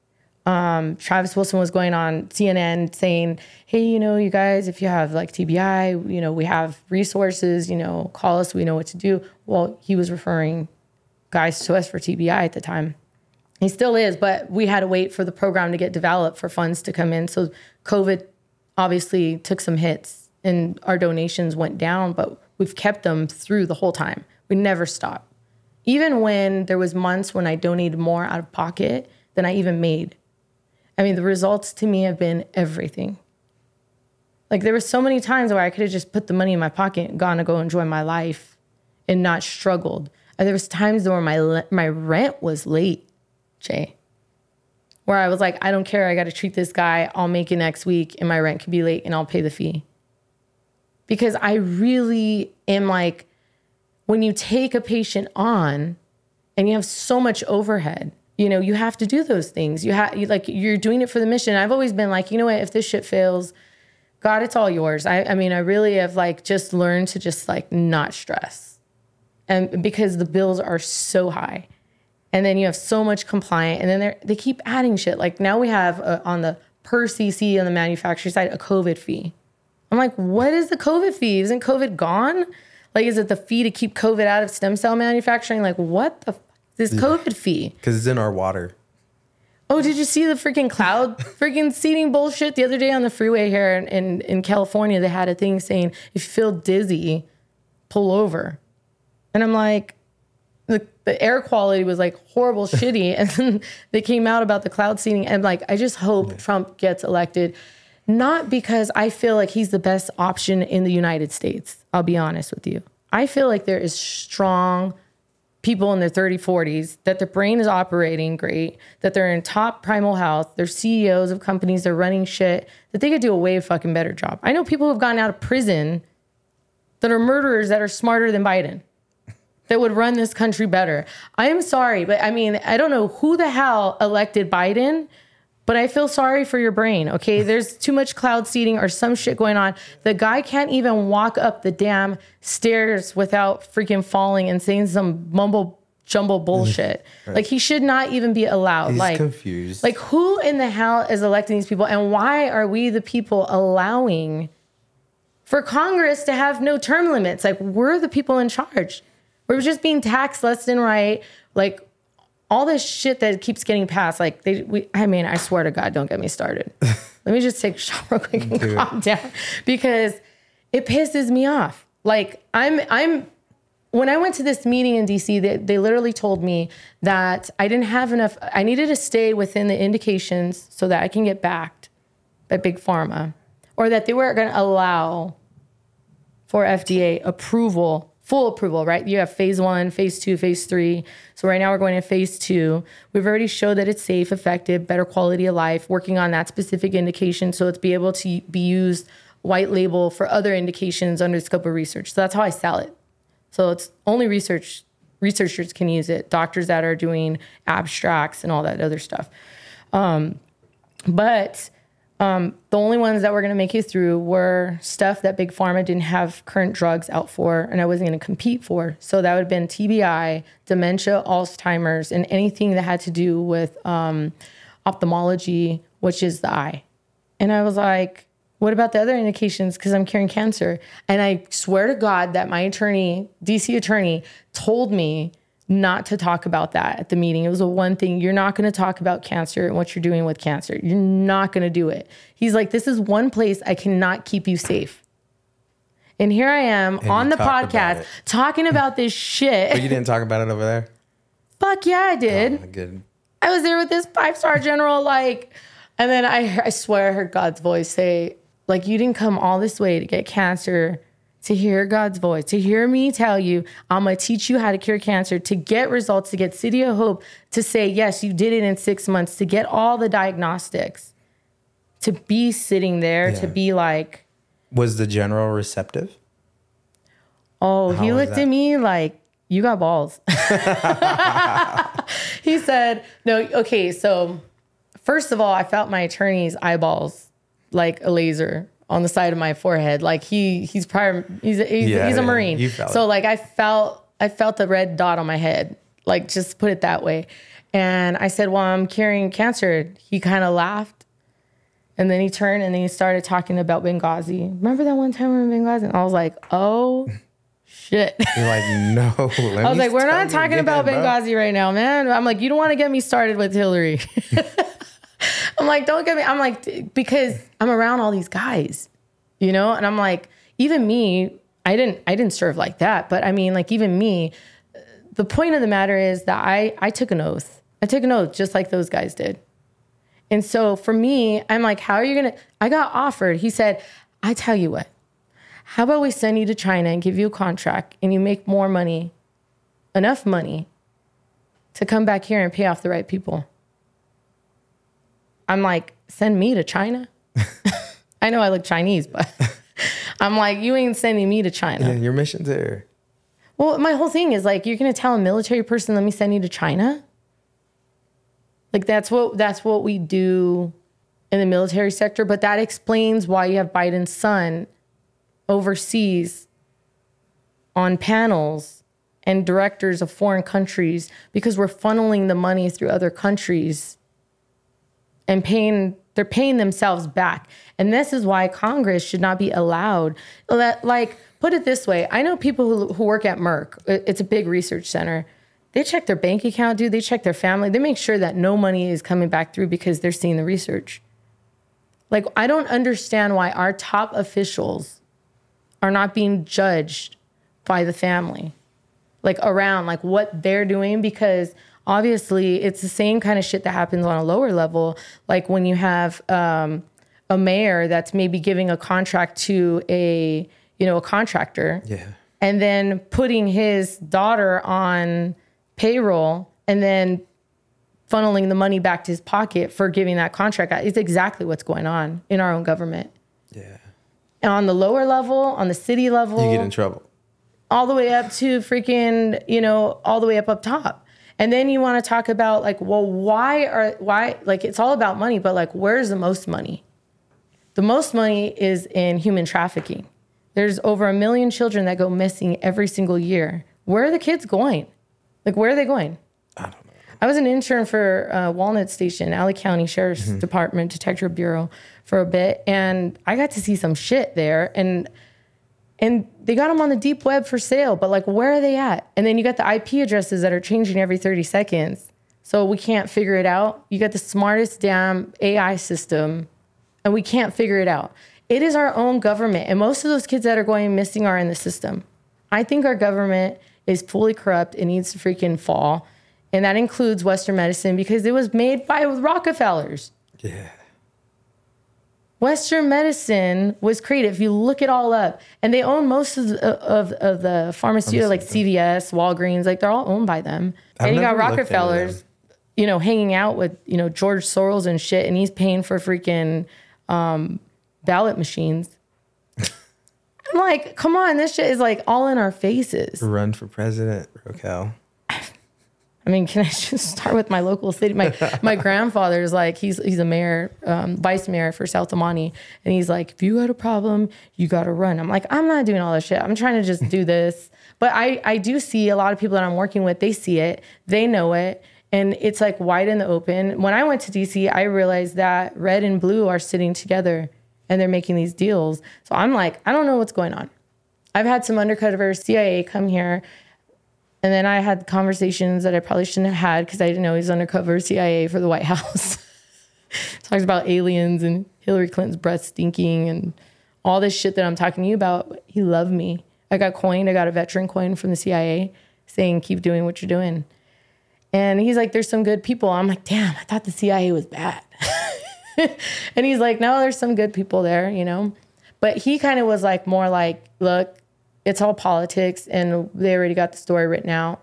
Travis Wilson was going on CNN saying, hey, you know, you guys, if you have like TBI, you know, we have resources, you know, call us, we know what to do. Well, he was referring guys to us for TBI at the time. He still is, but we had to wait for the program to get developed for funds to come in. So COVID obviously took some hits and our donations went down, but we've kept them through the whole time. We never stopped. Even when there was months when I donated more out of pocket than I even made. I mean, the results to me have been everything. Like there were so many times where I could have just put the money in my pocket and gone to go enjoy my life and not struggled. And there was times where my rent was late, Jay, where I was like, I don't care. I got to treat this guy. I'll make it next week and my rent could be late and I'll pay the fee. Because I really am like, when you take a patient on and you have so much overhead, you know, you have to do those things. You're doing it for the mission. I've always been like, you know what, if this shit fails, God, it's all yours. I mean, I really have like just learned to just like not stress. And because the bills are so high. And then you have so much compliant, and then they keep adding shit. Like now we have on the per CC on the manufacturer side, a COVID fee. I'm like, what is the COVID fee? Isn't COVID gone? Like, is it the fee to keep COVID out of stem cell manufacturing? Like, what the this COVID fee? Because it's in our water. Oh, did you see the freaking cloud freaking seeding bullshit the other day on the freeway here in California? They had a thing saying, if you feel dizzy, pull over. And I'm like, the air quality was like horrible, shitty. And then they came out about the cloud seeding. And like, I just hope Trump gets elected. Not because I feel like he's the best option in the United States. I'll be honest with you. I feel like there is strong people in their 30s, 40s, that their brain is operating great, that they're in top primal health, they're CEOs of companies, they're running shit, that they could do a way fucking better job. I know people who have gotten out of prison that are murderers that are smarter than Biden, that would run this country better. I am sorry, but I mean, I don't know who the hell elected Biden, but I feel sorry for your brain, okay? There's too much cloud seeding or some shit going on. The guy can't even walk up the damn stairs without freaking falling and saying some mumble jumble bullshit. Right. Like, he should not even be allowed. He's like confused. Like, who in the hell is electing these people? And why are we the people allowing for Congress to have no term limits? Like, we're the people in charge. We're just being taxed left and right. Like, all this shit that keeps getting passed, like I swear to God, don't get me started. Let me just take a shot real quick and calm down, because it pisses me off. Like, when I went to this meeting in DC, they literally told me that I didn't have enough. I needed to stay within the indications so that I can get backed by Big Pharma, or that they weren't going to allow for FDA approval. Full approval, right? You have phase 1, phase 2, phase 3. So right now we're going to phase 2. We've already showed that it's safe, effective, better quality of life, working on that specific indication. So it's be able to be used white label for other indications under the scope of research. So that's how I sell it. So it's only researchers can use it. Doctors that are doing abstracts and all that other stuff. But the only ones that were going to make it through were stuff that Big Pharma didn't have current drugs out for, and I wasn't going to compete for. So that would have been TBI, dementia, Alzheimer's, and anything that had to do with ophthalmology, which is the eye. And I was like, what about the other indications? Because I'm curing cancer. And I swear to God that my attorney, DC attorney, told me not to talk about that at the meeting. It was the one thing. You're not going to talk about cancer and what you're doing with cancer. You're not going to do it. He's like, this is one place I cannot keep you safe. And here I am on the podcast talking about this shit. But you didn't talk about it over there? Fuck yeah, I did. Oh, good. I was there with this 5-star general, like, and then I swear I heard God's voice say, like, you didn't come all this way to get cancer, to hear God's voice, to hear me tell you, I'm going to teach you how to cure cancer, to get results, to get City of Hope, to say, yes, you did it in 6 months, to get all the diagnostics, to be sitting there, to be like. Was the general receptive? Oh, he looked at me like, you got balls. He said, no, okay, so first of all, I felt my attorney's eyeballs like a laser on the side of my forehead. Like he's a Marine. So like I felt the red dot on my head, like, just put it that way. And I said, well, I'm curing cancer. He kind of laughed. And then he turned and then he started talking about Benghazi. Remember that one time we were in Benghazi? And I was like, oh shit. You're like, no. I was like, we're not talking about Benghazi right now, man. I'm like, you don't want to get me started with Hillary. I'm like, don't get me. I'm like, because I'm around all these guys, you know? And I'm like, even me, I didn't serve like that. But I mean, like, even me, the point of the matter is that I took an oath. I took an oath just like those guys did. And so for me, I'm like, how are you going to, I got offered. He said, I tell you what, how about we send you to China and give you a contract and you make more money, enough money to come back here and pay off the right people. I'm like, send me to China? I know I look Chinese, but I'm like, you ain't sending me to China. Yeah, your mission's there. Well, my whole thing is like, you're going to tell a military person, let me send you to China? Like, that's what we do in the military sector. But that explains why you have Biden's son overseas on panels and directors of foreign countries, because we're funneling the money through other countries and they're paying themselves back. And this is why Congress should not be allowed. Like, put it this way. I know people who work at Merck. It's a big research center. They check their bank account, dude. They check their family. They make sure that no money is coming back through because they're seeing the research. Like, I don't understand why our top officials are not being judged by the family, like, around like what they're doing, because obviously it's the same kind of shit that happens on a lower level. Like when you have a mayor that's maybe giving a contract to a contractor, and then putting his daughter on payroll and then funneling the money back to his pocket for giving that contract out. It's exactly what's going on in our own government. Yeah. And on the lower level, on the city level, You get in trouble. all the way up to freaking, all the way up top. And then you want to talk about like, well, why, like, it's all about money, but like, where's the most money? The most money is in human trafficking. There's over 1 million children that go missing every single year. Where are the kids going? Like, where are they going? I don't know. I was an intern for Walnut Station, Alley County Sheriff's Department, Detective Bureau for a bit. And I got to see some shit there. And they got them on the deep web for sale, but like, where are they at? And then you got the IP addresses that are changing every 30 seconds. So we can't figure it out. You got the smartest damn AI system and we can't figure it out. It is our own government. And most of those kids that are going missing are in the system. I think our government is fully corrupt. It needs to freaking fall. And that includes Western medicine because it was made by Rockefellers. Yeah. Western medicine was created, if you look it all up, and they own most of the pharmaceutical, like CVS, Walgreens, like they're all owned by them. And you got Rockefellers, hanging out with, George Soros and shit, and he's paying for freaking ballot machines. I'm like, come on, this shit is like all in our faces. Run for president, Rokel. I mean, can I just start with my local city? My grandfather's like, he's a mayor, vice mayor for South Amani. And he's like, if you got a problem, you got to run. I'm like, I'm not doing all this shit. I'm trying to just do this. But I do see a lot of people that I'm working with, they see it, they know it. And it's like wide in the open. When I went to DC, I realized that red and blue are sitting together and they're making these deals. So I'm like, I don't know what's going on. I've had some undercover CIA come here. And then I had conversations that I probably shouldn't have had because I didn't know he's undercover CIA for the White House. Talks about aliens and Hillary Clinton's breath stinking and all this shit that I'm talking to you about. He loved me. I got coined. I got a veteran coin from the CIA saying, keep doing what you're doing. And he's like, there's some good people. I'm like, damn, I thought the CIA was bad. And he's like, no, there's some good people there, But he kind of was like, more like, look, it's all politics and they already got the story written out.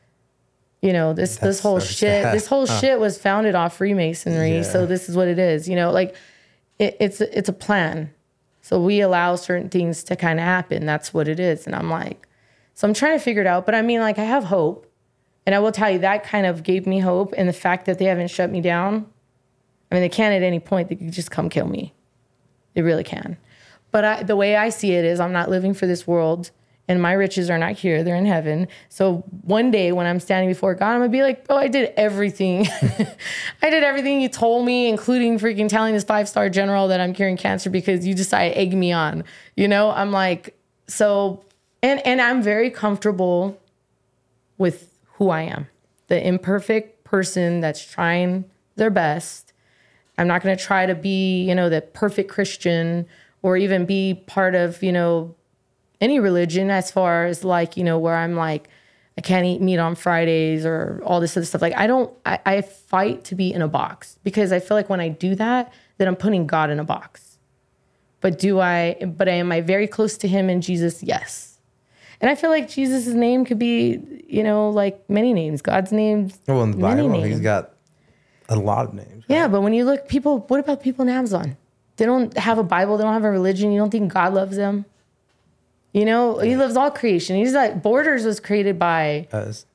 This whole shit was founded off Freemasonry. Yeah. So this is what it is, it's a plan. So we allow certain things to kind of happen. That's what it is. And I'm like, so I'm trying to figure it out, but I mean, like I have hope and I will tell you that kind of gave me hope. And the fact that they haven't shut me down, I mean, they can at any point, they can just come kill me. They really can. But the way I see it is I'm not living for this world and my riches are not here. They're in heaven. So one day when I'm standing before God, I'm going to be like, oh, I did everything. I did everything you told me, including freaking telling this 5-star general that I'm curing cancer because you decided to egg me on. I'm like, so, and I'm very comfortable with who I am. The imperfect person that's trying their best. I'm not going to try to be, the perfect Christian or even be part of, any religion as far as like, where I'm like, I can't eat meat on Fridays or all this other stuff. Like I fight to be in a box because I feel like when I do that, then I'm putting God in a box. But am I very close to him and Jesus? Yes. And I feel like Jesus' name could be, like many names. God's names. Well, in the Bible, he's got a lot of names. Right? Yeah, but when you look, what about people in Amazon? They don't have a Bible. They don't have a religion. You don't think God loves them? He loves all creation. He's like, Borders was created by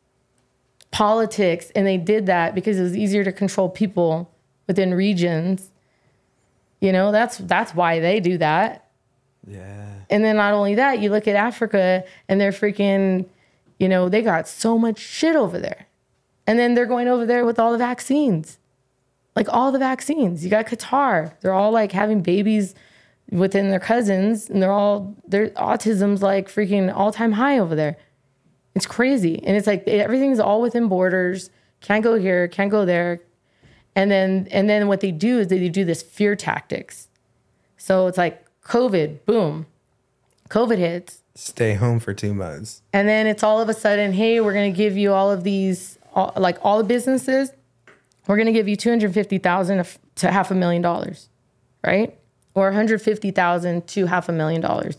politics, and they did that because it was easier to control people within regions. That's why they do that. Yeah. And then not only that, you look at Africa, and they're freaking, they got so much shit over there. And then they're going over there with all the vaccines. Like all the vaccines. You got Qatar. They're all like having babies within their cousins, and their autism's like freaking all-time high over there. It's crazy. And it's like everything's all within borders. Can't go here, can't go there. And then what they do is they do this fear tactics. So it's like COVID, boom. COVID hits. Stay home for 2 months. And then it's all of a sudden, hey, we're going to give you all of these, all the businesses, we're going to give you $250,000 to $500,000, right? Or $150,000 to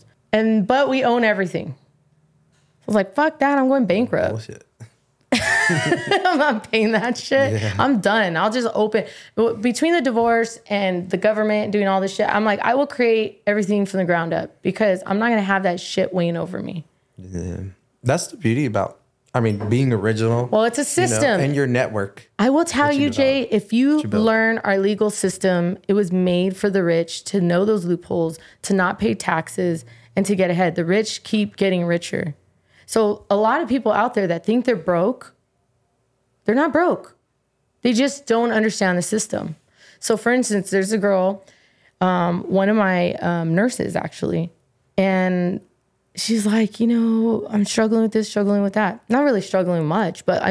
$500,000. But we own everything. I was like, fuck that, I'm going bankrupt. Bullshit. I'm not paying that shit. Yeah. I'm done. I'll just open. Between the divorce and the government doing all this shit, I'm like, I will create everything from the ground up because I'm not going to have that shit weighing over me. Yeah. That's the beauty about, being original. Well, it's a system. And your network. I will tell you, Jay, if you learn our legal system, it was made for the rich to know those loopholes, to not pay taxes, and to get ahead. The rich keep getting richer. So a lot of people out there that think they're broke, they're not broke. They just don't understand the system. So for instance, there's a girl, one of my nurses actually, and she's like, I'm struggling with this, struggling with that. Not really struggling much, but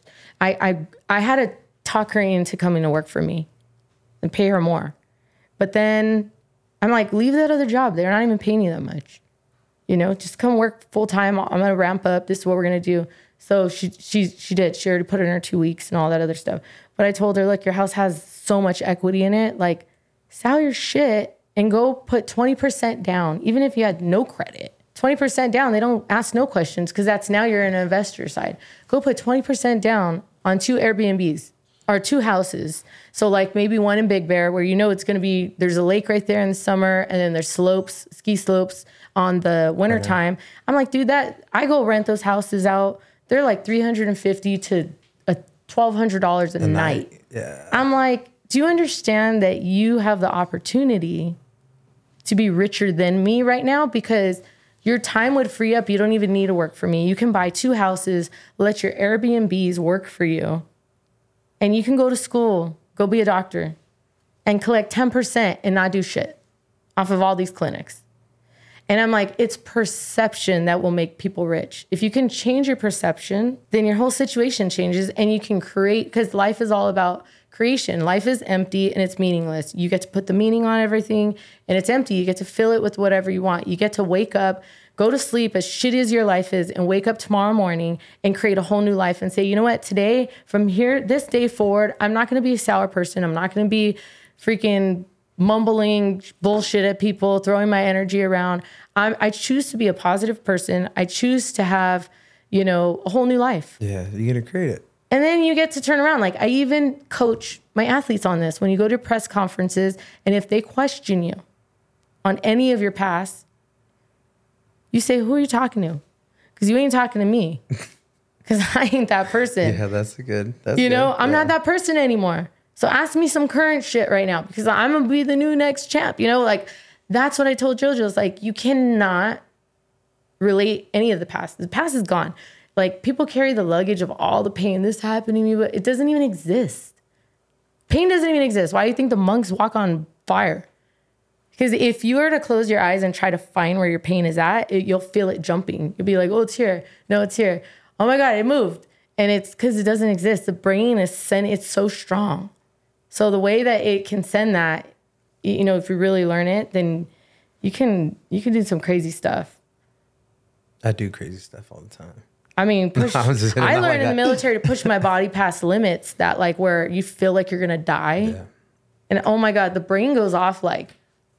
I had to talk her into coming to work for me and pay her more. But then I'm like, leave that other job. They're not even paying you that much. Just come work full time. I'm going to ramp up. This is what we're going to do. So she did. She already put in her 2 weeks and all that other stuff. But I told her, look, your house has so much equity in it. Like, sell your shit and go put 20% down, even if you had no credit. 20% down, they don't ask no questions because that's now you're in an investor side. Go put 20% down on 2 Airbnbs or 2 houses. So like maybe one in Big Bear where it's going to be, there's a lake right there in the summer and then there's slopes, ski slopes on the wintertime. Okay. I'm like, dude, I go rent those houses out. They're like $350 to $1,200 a night. Yeah. I'm like, do you understand that you have the opportunity to be richer than me right now? Because your time would free up. You don't even need to work for me. You can buy 2 houses, let your Airbnbs work for you. And you can go to school, go be a doctor, and collect 10% and not do shit off of all these clinics. And I'm like, it's perception that will make people rich. If you can change your perception, then your whole situation changes and you can create, because life is all about creation. Life is empty and it's meaningless. You get to put the meaning on everything and it's empty. You get to fill it with whatever you want. You get to wake up, go to sleep as shitty as your life is, and wake up tomorrow morning and create a whole new life and say, you know what, today, from here, this day forward, I'm not going to be a sour person. I'm not going to be freaking mumbling bullshit at people, throwing my energy around. I choose to be a positive person. I choose to have, a whole new life. Yeah, you're going to create it. And then you get to turn around. Like I even coach my athletes on this. When you go to press conferences and if they question you on any of your past, you say, who are you talking to? Because you ain't talking to me. Because I ain't that person. Yeah, that's good. I'm not that person anymore. So ask me some current shit right now because I'm going to be the new next champ. That's what I told JoJo. It's like, you cannot relate any of the past. The past is gone. Like, people carry the luggage of all the pain. This happened to me, but it doesn't even exist. Pain doesn't even exist. Why do you think the monks walk on fire? Because if you were to close your eyes and try to find where your pain is at, you'll feel it jumping. You'll be like, oh, it's here. No, it's here. Oh my God, it moved. And it's because it doesn't exist. The brain is it's so strong. So the way that it can send that, if you really learn it, then you can do some crazy stuff. I do crazy stuff all the time. I learned in the military to push my body past limits that like where you feel like you're going to die. Yeah. And oh my God, the brain goes off like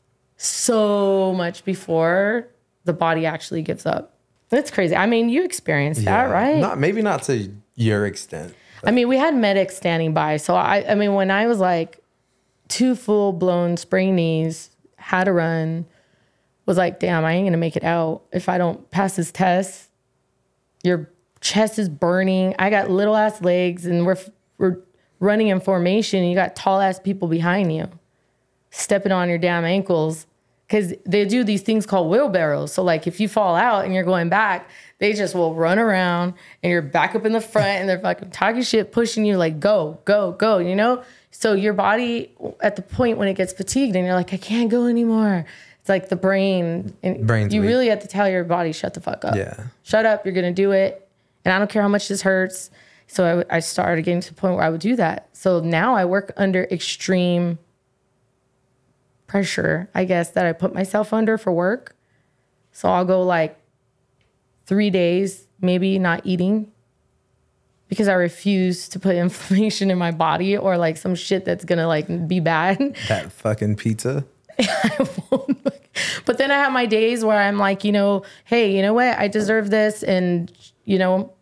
so much before the body actually gives up. It's crazy. You experienced that, right? Maybe not to your extent. We had medics standing by. So when I was like 2 full-blown sprained knees, had to run, was like, damn, I ain't going to make it out if I don't pass this test. Your chest is burning. I got little ass legs and we're running in formation. And you got tall ass people behind you stepping on your damn ankles because they do these things called wheelbarrows. So like if you fall out and you're going back, they just will run around and you're back up in the front and they're fucking talking shit, pushing you like, go, go, go, So your body at the point when it gets fatigued and you're like, I can't go anymore. It's like the brain. And you really have to tell your body, shut the fuck up. Yeah. Shut up. You're going to do it. And I don't care how much this hurts. So I started getting to the point where I would do that. So now I work under extreme pressure, I guess, that I put myself under for work. So I'll go like 3 days, maybe not eating because I refuse to put inflammation in my body or like some shit that's going to like be bad. That fucking pizza. I won't. But then I have my days where I'm like, hey, you know what? I deserve this. And,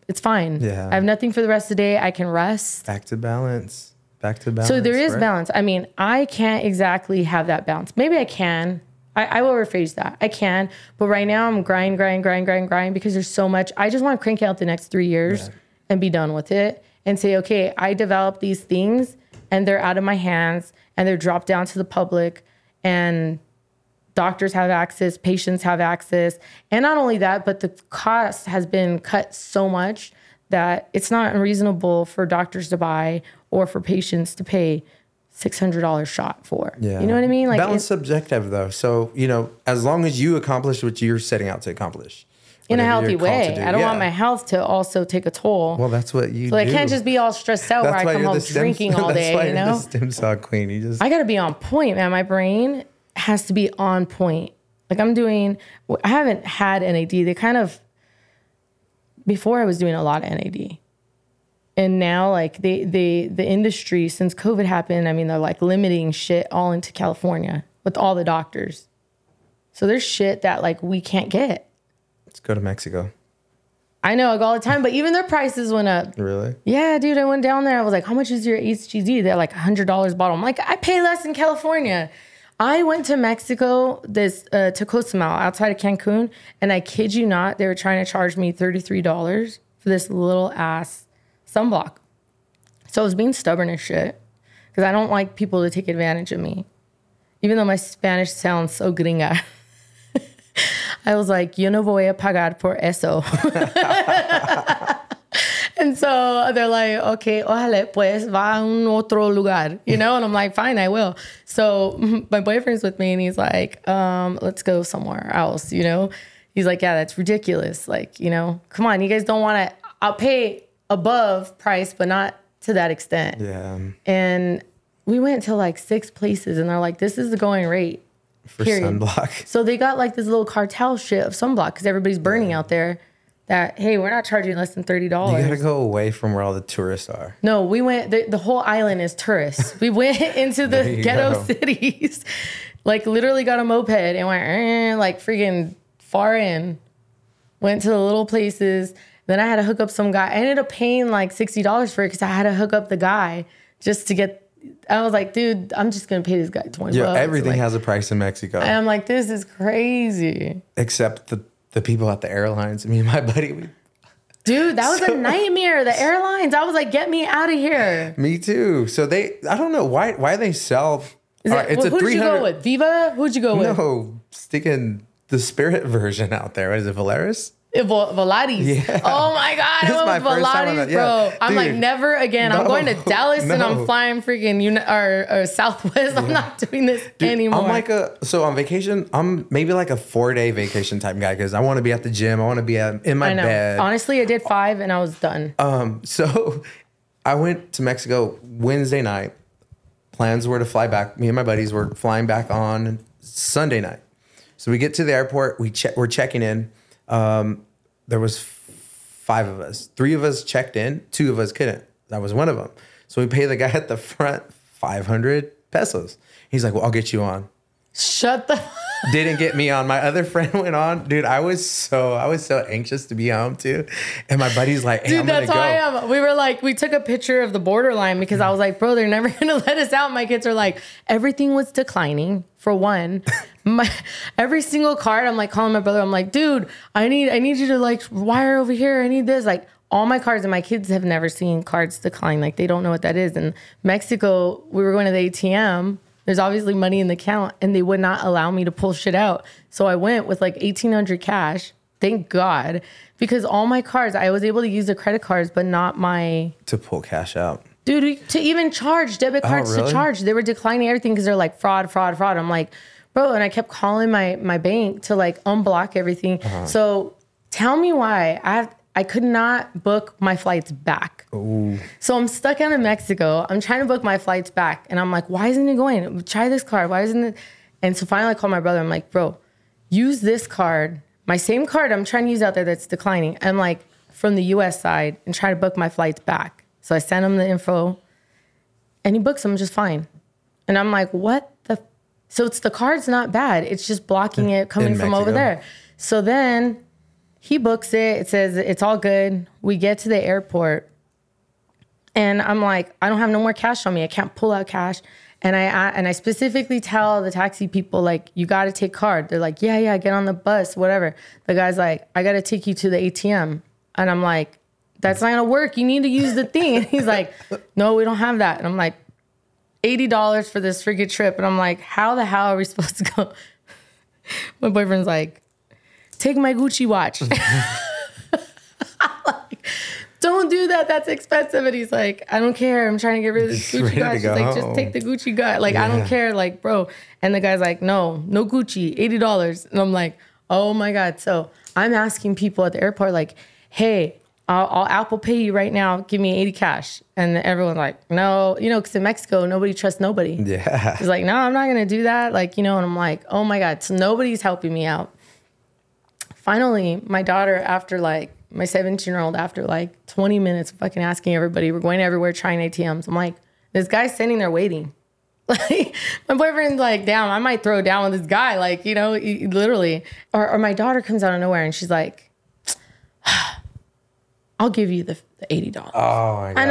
It's fine. Yeah. I have nothing for the rest of the day. I can rest. Back to balance. So there is right? balance. I mean, I can't exactly have that balance. Maybe I can. I will rephrase that. I can. But right now I'm grind because there's so much. I just want to crank out the next 3 years and be done with it and say, okay, I developed these things and they're out of my hands and they're dropped down to the public and doctors have access, patients have access. And not only that, but the cost has been cut so much that it's not unreasonable for doctors to buy or for patients to pay $600 shot for. Yeah. You know what I mean? Like balance subjective though. So, as long as you accomplish what you're setting out to accomplish. In a healthy way. I don't want my health to also take a toll. Well, that's what you do. I can't just be all stressed out where I come home drinking all day, That's why you're the stem cell queen. I got to be on point, man. My brain has to be on point. Like I haven't had NAD. Before I was doing a lot of NAD. And now like the industry, since COVID happened, I mean, they're like limiting shit all into California with all the doctors. So there's shit that like we can't get. Let's go to Mexico. I know, I go all the time, but even their prices went up. Really? Yeah, dude, I went down there. I was like, how much is your HGG? They're like $100 bottle. I'm like, I pay less in California. I went to Mexico, to Cozumel, outside of Cancun, and I kid you not, they were trying to charge me $33 for this little ass sunblock. So I was being stubborn as shit because I don't like people to take advantage of me. Even though my Spanish sounds so gringa. I was like, yo no voy a pagar por eso. And so they're like, okay, ojale, pues va a un otro lugar, And I'm like, fine, I will. So my boyfriend's with me and he's like, let's go somewhere else, He's like, yeah, that's ridiculous. Like, come on, you guys don't want to, I'll pay above price, but not to that extent. Yeah. And we went to like 6 places and they're like, this is the going rate. For sunblock. So they got like this little cartel shit of sunblock because everybody's burning out there. That, hey, we're not charging less than $30. You gotta go away from where all the tourists are. No, we went, the whole island is tourists. We went into the ghetto cities, like literally got a moped and went like freaking far in, went to the little places. Then I had to hook up some guy. I ended up paying like $60 for it because I had to hook up the guy just to get, I was like, dude, I'm just going to pay this guy $20. Yeah, everything has a price in Mexico. And I'm like, this is crazy. Except the people at the airlines. Me and my buddy. Dude, that was a nightmare. The airlines. I was like, get me out of here. Me too. So I don't know why they sell. It's a 300. Who'd you go with? Viva? Who'd you go with? No, sticking the Spirit version out there. What is it, Volaris? Volaris. Yeah. Oh my God. I went with Volaris, bro. I'm like, never again. I'm going to Dallas and I'm flying freaking Southwest. I'm not doing this anymore. I'm like so on vacation, I'm maybe like a 4-day vacation type guy because I want to be at the gym. I want to be in my bed. Honestly, I did 5 and I was done. So I went to Mexico Wednesday night. Plans were to fly back. Me and my buddies were flying back on Sunday night. So we get to the airport. We're checking in. There was 5 of us. 3 of us checked in. 2 of us couldn't. That was one of them. So we pay the guy at the front 500 pesos. He's like, well, I'll get you on. Shut the... Didn't get me on. My other friend went on. Dude, I was so anxious to be home too. And my buddy's like, hey, dude, I'm gonna go. That's how I am. We were like, we took a picture of the borderline because I was like, bro, they're never going to let us out. My kids are like, everything was declining for one. Every single card, I'm like calling my brother. I'm like, dude, I need you to like wire over here. I need this. Like all my cards, and my kids have never seen cards decline. Like they don't know what that is. In Mexico, we were going to the ATM. There's obviously money in the account and they would not allow me to pull shit out. So I went with like 1,800 cash. Thank God. Because all my cards, I was able to use the credit cards, but not my... To pull cash out. Dude, to even charge debit cards to charge. They were declining everything because they're like fraud. I'm like, bro, and I kept calling my bank to like unblock everything. So tell me why I could not book my flights back. Ooh. So I'm stuck out in Mexico. I'm trying to book my flights back. And I'm like, why isn't it going? Try this card. Why isn't it? And so finally I called my brother. I'm like, bro, use this card. My same card I'm trying to use out there that's declining. I'm like, from the US side and try to book my flights back. So I sent him the info and he books them just fine. And I'm like, what the? So it's the card's not bad. It's just blocking it coming from over there. So then he books it. It says it's all good. We get to the airport and I'm like, I don't have no more cash on me. I can't pull out cash. And I specifically tell the taxi people, like, you got to take card. They're like, yeah, get on the bus, whatever. The guy's like, I got to take you to the ATM. And I'm like, that's not going to work. You need to use the thing. And he's like, no, we don't have that. And I'm like, $80 for this freaking trip. And I'm like, how the hell are we supposed to go? My boyfriend's like, take my Gucci watch. Like, don't do that. That's expensive. And he's like, I don't care. I'm trying to get rid of this Gucci watch. He's like, just take the Gucci gut. Like, I don't care. Like, bro. And the guy's like, no Gucci, $80. And I'm like, oh my God. So I'm asking people at the airport, like, hey, I'll Apple Pay you right now. Give me 80 cash. And everyone's like, no, because in Mexico, nobody trusts nobody. Yeah. He's like, no, I'm not going to do that. Like, and I'm like, oh my God. So nobody's helping me out. Finally, my daughter, after like, my 17-year-old, after like 20 minutes of fucking asking everybody, we're going everywhere trying ATMs. I'm like, this guy's sitting there waiting. Like, my boyfriend's like, damn, I might throw down with this guy. Like, literally. Or my daughter comes out of nowhere and she's like, I'll give you the $80. Oh my God. And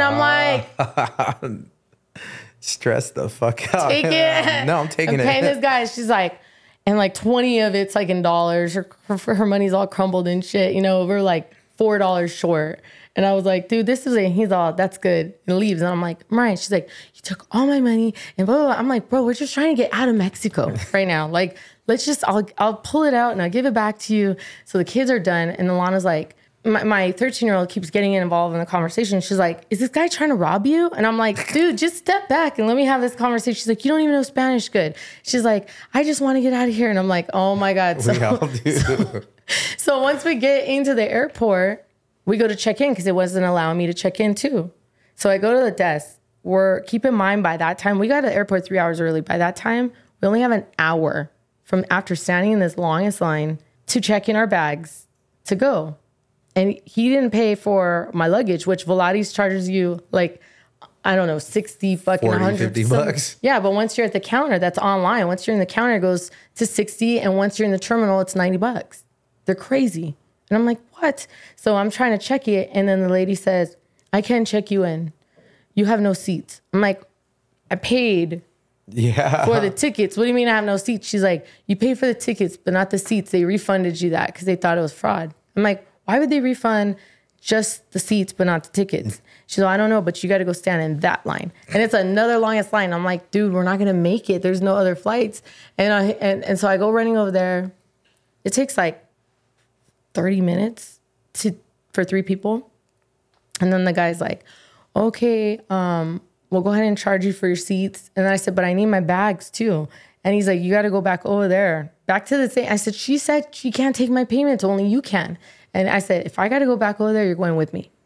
I'm like, stress the fuck out. Take it. No, I'm taking it. Paying this guy. She's like, and like 20 of it's like in dollars. Her money's all crumbled and shit. We're like $4 short. And I was like, dude, this is it. He's all, that's good. And leaves. And I'm like, Mariah. She's like, you took all my money and blah, blah, blah. I'm like, bro, we're just trying to get out of Mexico right now. Like, let's just, I'll pull it out and I'll give it back to you. So the kids are done. And Alana's like, my 13-year-old keeps getting involved in the conversation. She's like, is this guy trying to rob you? And I'm like, dude, just step back and let me have this conversation. She's like, you don't even know Spanish good. She's like, I just want to get out of here. And I'm like, oh my God. We all do. So once we get into the airport, we go to check in because it wasn't allowing me to check in too. So I go to the desk. Keep in mind, by that time, we got to the airport 3 hours early. By that time, we only have an hour from after standing in this longest line to check in our bags to go. And he didn't pay for my luggage, which Volaris charges you like, I don't know, 60 fucking 40, 100 50 bucks. Yeah, but once you're at the counter, that's online. Once you're in the counter, it goes to 60. And once you're in the terminal, it's 90 bucks. They're crazy. And I'm like, what? So I'm trying to check it. And then the lady says, I can't check you in. You have no seats. I'm like, I paid for the tickets. What do you mean I have no seats? She's like, you paid for the tickets, but not the seats. They refunded you that because they thought it was fraud. I'm like, why would they refund just the seats, but not the tickets? She's like, I don't know, but you got to go stand in that line. And it's another longest line. I'm like, dude, we're not going to make it. There's no other flights. And so I go running over there. It takes like 30 minutes for 3 people. And then the guy's like, okay, we'll go ahead and charge you for your seats. And then I said, but I need my bags too. And he's like, you got to go back over there. Back to the thing. I said, she said she can't take my payment. Only you can. And I said, if I got to go back over there, you're going with me.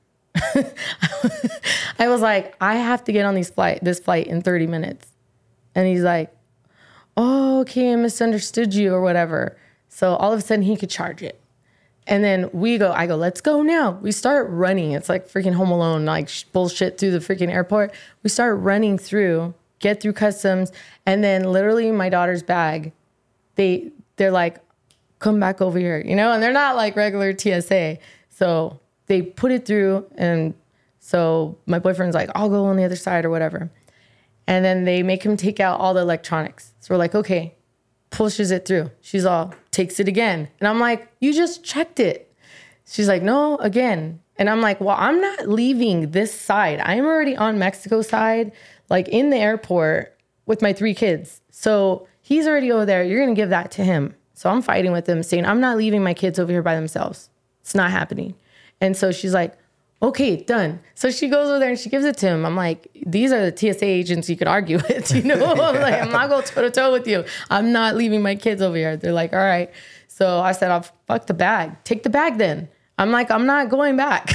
I was like, I have to get on this flight in 30 minutes. And he's like, oh, okay, I misunderstood you or whatever. So all of a sudden he could charge it. And then I go, let's go now. We start running. It's like freaking Home Alone, like bullshit through the freaking airport. We start running through, get through customs. And then literally my daughter's bag, they're like, come back over here, and they're not like regular TSA. So they put it through. And so my boyfriend's like, I'll go on the other side or whatever. And then they make him take out all the electronics. So we're like, okay, pushes it through. She's all, takes it again. And I'm like, you just checked it. She's like, no, again. And I'm like, well, I'm not leaving this side. I'm already on Mexico side, like in the airport with my 3 kids. So he's already over there. You're going to give that to him. So I'm fighting with him, saying, I'm not leaving my kids over here by themselves. It's not happening. And so she's like, okay, done. So she goes over there and she gives it to him. I'm like, these are the TSA agents you could argue with, I'm like, I'm not going toe to toe with you. I'm not leaving my kids over here. They're like, all right. So I said, I'll fuck the bag. Take the bag then. I'm like, I'm not going back.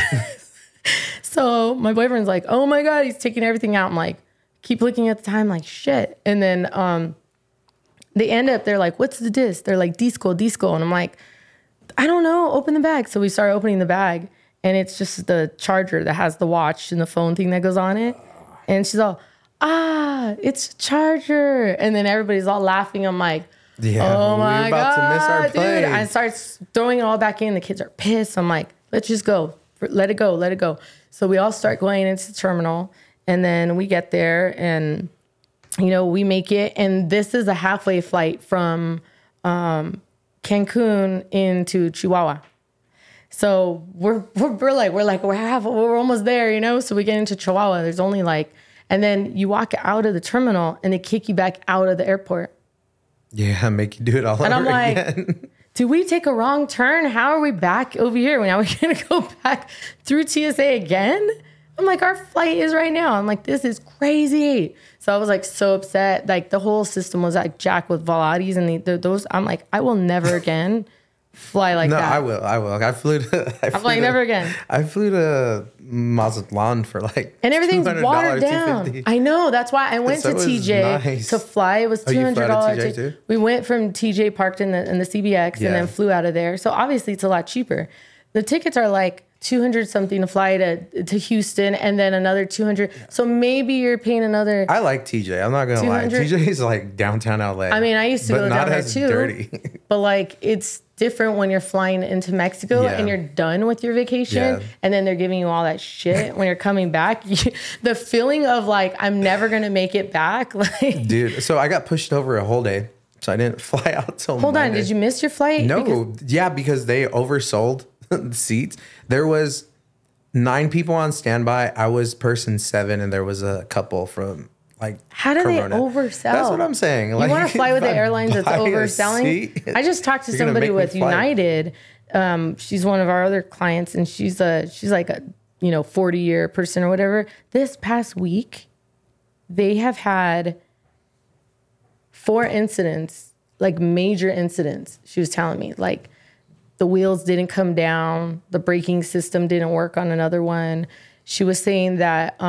So my boyfriend's like, oh my God, he's taking everything out. I'm like, keep looking at the time, like shit. And then they end up, they're like, what's the disc? They're like, disco. And I'm like, I don't know, open the bag. So we start opening the bag and it's just the charger that has the watch and the phone thing that goes on it. And she's all, it's a charger. And then everybody's all laughing. I'm like, Yeah. Oh my we're about to miss our God, plane. dude. I start throwing it all back in. The kids are pissed. I'm like, let's just go. Let it go. Let it go. So we all start going into the terminal, and then we get there, and, you know, we make it. And this is a halfway flight from Cancun into Chihuahua. So we're almost there, you know? So we get into Chihuahua. There's only like, and then you walk out of the terminal and they kick you back out of the airport. Yeah, make you do it all And over I'm like, again. did we take a wrong turn? How are we back over here? Now we're going to go back through TSA again? I'm like, our flight is right now. I'm like, this is crazy. So I was like so upset. Like the whole system was like jacked with Volaris and those. I'm like, I will never again fly like that. No, I will. I flew to. I'm like, never again. I flew to Mazatlan for like. And everything's $200, watered down. $250. I know. That's why I went So to it was TJ nice. to fly. It was Oh, you flew out of $200. TJ too? We went from TJ, parked in the CBX, Yeah. and then flew out of there. So obviously it's a lot cheaper. The tickets are like 200 something to fly to Houston, and then another 200. So maybe you're paying another. I like TJ. I'm not gonna lie. 200? TJ is like downtown LA. I mean, I used to but go not down there as too. dirty. But like, it's different when you're flying into Mexico Yeah. and you're done with your vacation, Yeah. and then they're giving you all that shit when you're coming back. The feeling of like, I'm never gonna make it back. Like, Dude, so I got pushed over a whole day, so I didn't fly out till hold on, Monday. did you miss your flight? No, Because- yeah, because they oversold the seats. There was 9 people on standby. I was person 7, and there was a couple from like. How do Corona. they oversell? That's what I'm saying. You want to fly with the airlines that's buy a overselling? seat, I just talked to you're gonna somebody make me with fly. United. She's one of our other clients, and she's like a 40-year person or whatever. This past week, they have had 4 incidents, like major incidents. She was telling me, like, the wheels didn't come down, the braking system didn't work on another one. She was saying that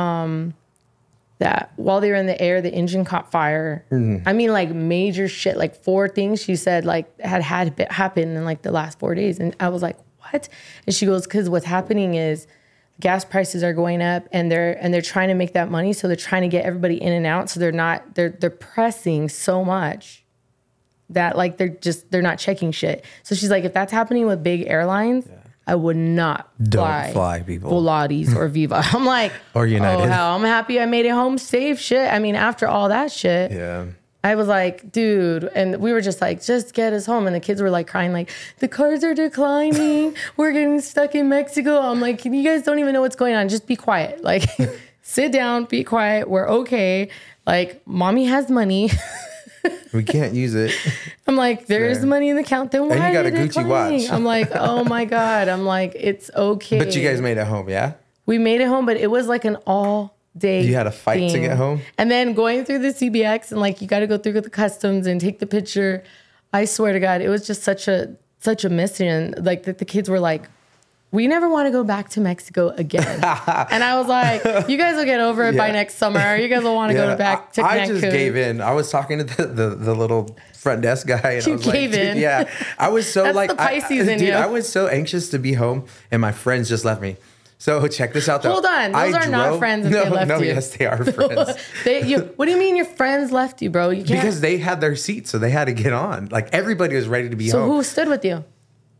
that while they were in the air, the engine caught fire. I mean, like major shit, like 4 things she said like had happened in like the last 4 days. And I was like, what? And she goes, because what's happening is gas prices are going up, and they're trying to make that money. So they're trying to get everybody in and out. So they're pressing so much that like they're not checking shit. So she's like, if that's happening with big airlines, I would not Don't fly, people. Volaris or Viva. I'm like, Or United. Oh hell, I'm happy I made it home safe. Shit. I mean, after all that shit, Yeah. I was like, dude, and we were just like, just get us home. And the kids were like crying, like, the cars are declining. We're getting stuck in Mexico. I'm like, you guys don't even know what's going on. Just be quiet. Like, sit down, be quiet. We're okay. Like, mommy has money. We can't use it. I'm like, there's Fair. money in the account. Then why And you got are a they Gucci declining? watch. I'm like, oh my God. I'm like, it's okay. But you guys made it home, yeah? We made it home, but it was like an all day. You had a fight to thing. get home? And then going through the CBX and like you got to go through the customs and take the picture. I swear to God, it was just such a mission. Like that the kids were like, we never want to go back to Mexico again. And I was like, you guys will get over it by Yeah. next summer. You guys will want to go back to Cancun. I just gave in. I was talking to the little front desk guy. And You I was like, gave dude, in. yeah. I was so That's like, the Pisces in dude, you. I was so anxious to be home, and my friends just left me. So check this out, though. Hold on. Those are not friends if no, they left no, you. yes, they are friends. What do you mean your friends left you, bro? You can't. Because they had their seats, so they had to get on. Like everybody was ready to be So home. who stood with you?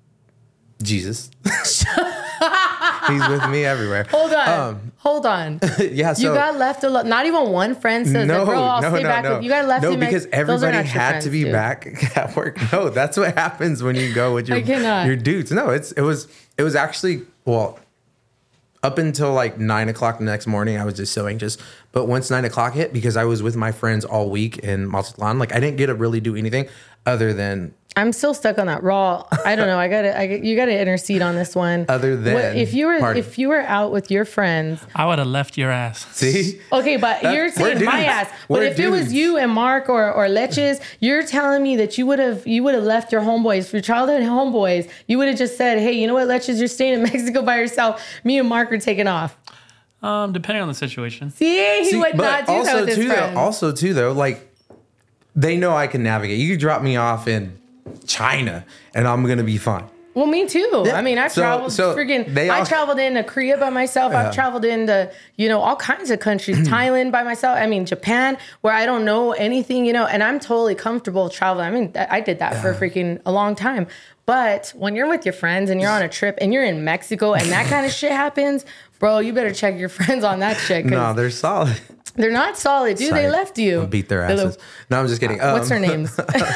Jesus. He's with me everywhere. Hold on. Yeah, so You got left alone. Not even one friend says, no, bro, I'll no, stay no, back no. with you. Got left no, in because Those are everybody not your had friends, to be dude. back at work. No, that's what happens when you go with your I cannot. your dudes. No, it was actually, well, up until like 9 o'clock the next morning, I was just so anxious. But once 9 o'clock hit, because I was with my friends all week in Mazatlan, like I didn't get to really do anything other than I'm still stuck on that raw. I don't know. You gotta intercede on this one. Other than if you were out with your friends. I would have left your ass. see. Okay, but you're we're saying my dudes. ass. But We're if it was dudes. you and Mark or Leches, you're telling me that you would have left your homeboys, your childhood homeboys. You would have just said, hey, you know what, Leches, you're staying in Mexico by yourself. Me and Mark are taking off. Depending on the situation. See, he would not do that with his friends. Also, too, though, like they know I can navigate. You could drop me off in China, and I'm gonna be fine. Well, me too. Yeah. I mean, I've traveled I traveled into Korea by myself. I've traveled into, all kinds of countries, Thailand by myself. I mean, Japan, where I don't know anything, and I'm totally comfortable traveling. I mean, I did that for freaking a long time. But when you're with your friends and you're on a trip and you're in Mexico and that kind of shit happens, bro, you better check your friends on that shit. No, they're solid. They're not solid, dude. They left you. I'll beat their asses. No, I'm just kidding. What's their names?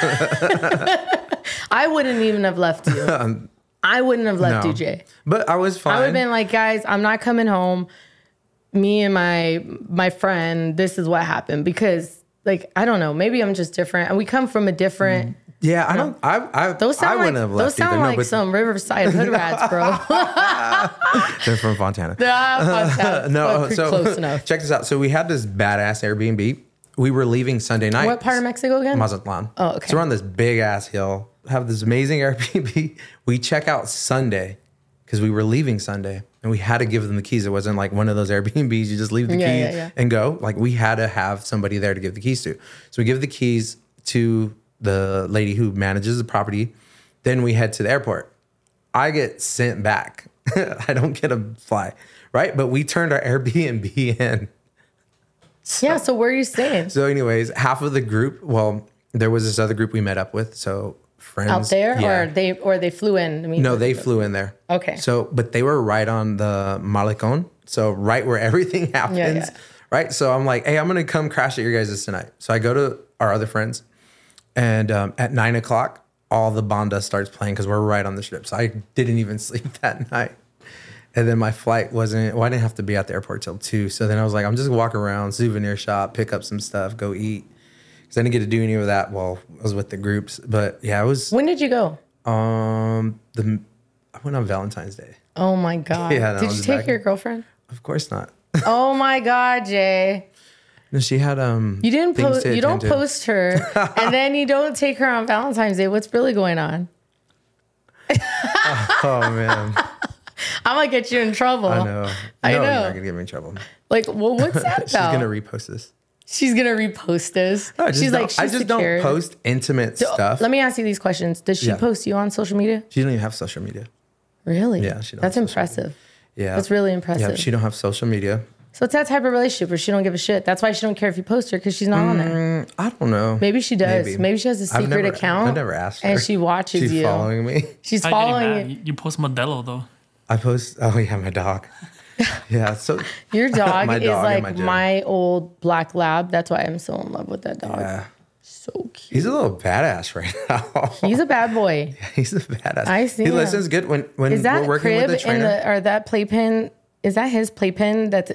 I wouldn't even have left you. I wouldn't have left you, Jay. But I was fine. I would have been like, guys, I'm not coming home. Me and my friend, this is what happened. Because, like, I don't know. Maybe I'm just different. And we come from a different... Yeah, I don't... I wouldn't have left either. Those sound like some Riverside hood rats, bro. They're from Fontana. Fontana. No, so close enough. Check this out. So we had this badass Airbnb. We were leaving Sunday night. What part of Mexico again? Mazatlan. Oh, okay. So we're on this big ass hill, have this amazing Airbnb. We check out Sunday because we were leaving Sunday and we had to give them the keys. It wasn't like one of those Airbnbs. You just leave the keys and go. Like we had to have somebody there to give the keys to. So we give the keys to the lady who manages the property. Then we head to the airport. I get sent back. I don't get a fly, right? But we turned our Airbnb in. Yeah, so where are you staying? So anyways, half of the group, well, there was this other group we met up with. So friends. Out there? Or they flew in? No, they flew in there. Okay. So, but they were right on the Malecon. So right where everything happens. Yeah. Right? So I'm like, hey, I'm going to come crash at your guys' tonight. So I go to our other friends. And at 9:00, all the banda starts playing because we're right on the strip. So I didn't even sleep that night. And then my flight I didn't have to be at the airport till 2. So then I was like, I'm just gonna walk around, souvenir shop, pick up some stuff, go eat. Because I didn't get to do any of that while I was with the groups. But yeah, I was. When did you go? I went on Valentine's Day. Oh my God. Yeah, did you take your girlfriend? Of course not. Oh my God, Jay. No, she had You didn't post. You don't post her, and then you don't take her on Valentine's Day. What's really going on? Oh man, I'm gonna get you in trouble. I know. I know. You're not gonna get me in trouble. Like, well, what's that about? She's gonna repost this. She's gonna repost this. No, she's like, I just don't post intimate stuff. Let me ask you these questions. Does she post you on social media? She doesn't even have social media. Really? Yeah, she don't. That's impressive. Yeah, that's really impressive. Yeah, she don't have social media. So it's that type of relationship where she don't give a shit. That's why she don't care if you post her because she's not on there. I don't know. Maybe she does. Maybe she has a secret account. I've never asked her. And she watches you. She's following me. She's following you. You post Modelo though. I post. Oh yeah, my dog. Yeah. So your dog is like my old black lab. That's why I'm so in love with that dog. Yeah. So cute. He's a little badass right now. He's a bad boy. Yeah, he's a badass. I see. He listens good when we're working with the trainer. Or that playpen. Is that his playpen? That's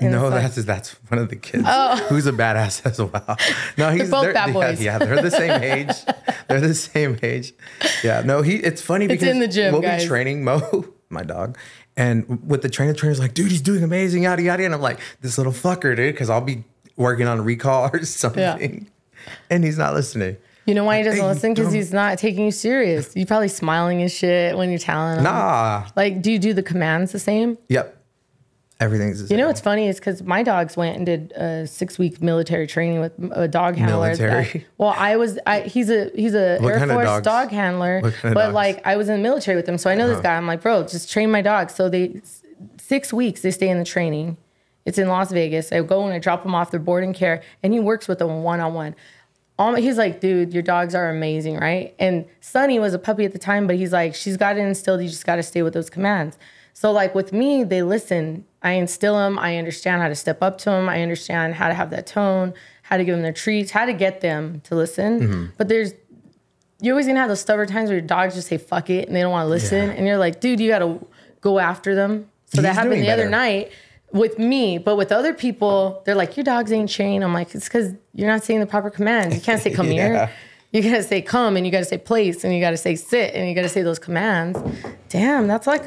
one of the kids. Oh. Who's a badass as well. No, they're both bad boys. Yeah, they're the same age. They're the same age. Yeah, no, it's funny because in the gym, we'll be training Mo, my dog, and with the trainer's like, dude, he's doing amazing, yada yada, and I'm like, this little fucker, dude, because I'll be working on a recall or something, and he's not listening. You know why he doesn't listen? Because he's not taking you serious. You're probably smiling and shit when you're telling him. Nah. Like, do you do the commands the same? Yep. Everything's the same. You know what's funny is because my dogs went and did a 6-week military training with a dog handler. Military? He's a Air Force dog handler. But like I was in the military with him, so I know this guy. I'm like, bro, just train my dog. So 6 weeks they stay in the training. It's in Las Vegas. I go and I drop them off their boarding care, and he works with them one-on-one. He's like, dude, your dogs are amazing, right? And Sunny was a puppy at the time, but he's like, she's got it instilled. You just got to stay with those commands. So like with me, they listen. I instill them. I understand how to step up to them. I understand how to have that tone, how to give them their treats, how to get them to listen. Mm-hmm. But you're always gonna have those stubborn times where your dogs just say fuck it and they don't want to listen. Yeah. And you're like, dude, you got to go after them. So that happened the other night with me. But with other people, they're like, your dogs ain't trained. I'm like, it's because you're not saying the proper commands. You can't say come here. You got to say come, and you got to say place, and you got to say sit, and you got to say those commands. Damn, that's like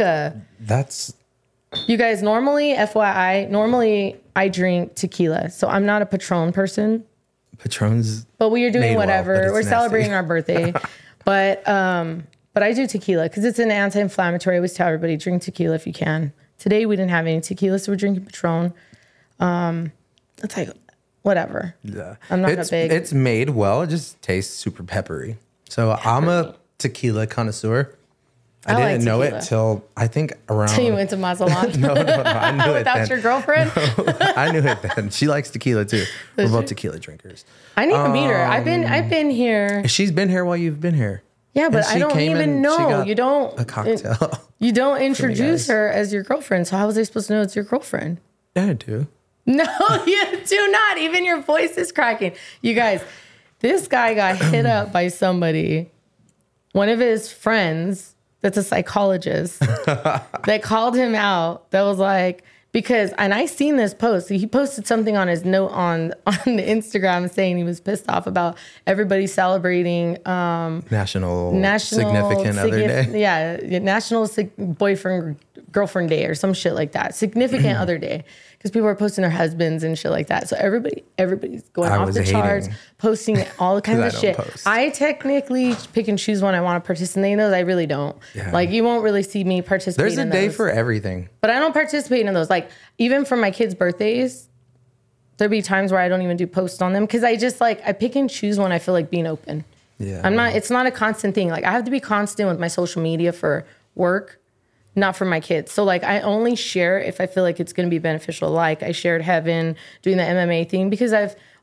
you guys, normally, FYI, I drink tequila. So I'm not a Patron person. Patron's but we are doing whatever. We're nasty. Celebrating our birthday. But I do tequila because it's an anti-inflammatory. I always tell everybody, drink tequila if you can. Today we didn't have any tequila, so we're drinking Patron. It's like whatever. Yeah, I'm not big. It's made well. It just tastes super peppery. So I'm a tequila connoisseur. I like didn't know it tequila. till I think around. So you went to Mazatlan no, I knew it without then. your girlfriend? I knew it then. She likes tequila too. We're both tequila drinkers. I need to meet her. I've been here. She's been here while you've been here. Yeah, but And I she don't came even and she know. got You don't a cocktail. You don't introduce guys. her as your girlfriend. So how was I supposed to know it's your girlfriend? Yeah, I do. No, you do not. Even your voice is cracking. You guys, this guy got hit up by somebody, one of his friends that's a psychologist, that called him out. That was like, because, and I seen this post. He posted something on his note on Instagram saying he was pissed off about everybody celebrating National Significant Other Day. Yeah, National Boyfriend Girlfriend Day or some shit like that. Significant Other Day, because people are posting their husbands and shit like that. So everybody's going I off was the charts, hating. posting all kinds I of don't shit. post. I technically pick and choose when I want to participate in those. I really don't. Yeah. Like, you won't really see me participate. There's a in day those. for everything. But I don't participate in those. Like, even for my kids' birthdays, there'll be times where I don't even do posts on them because I just like, I pick and choose when I feel like being open. Yeah. It's not a constant thing. Like, I have to be constant with my social media for work, not for my kids. So like, I only share if I feel like it's going to be beneficial. Like, I shared Heaven doing the MMA thing because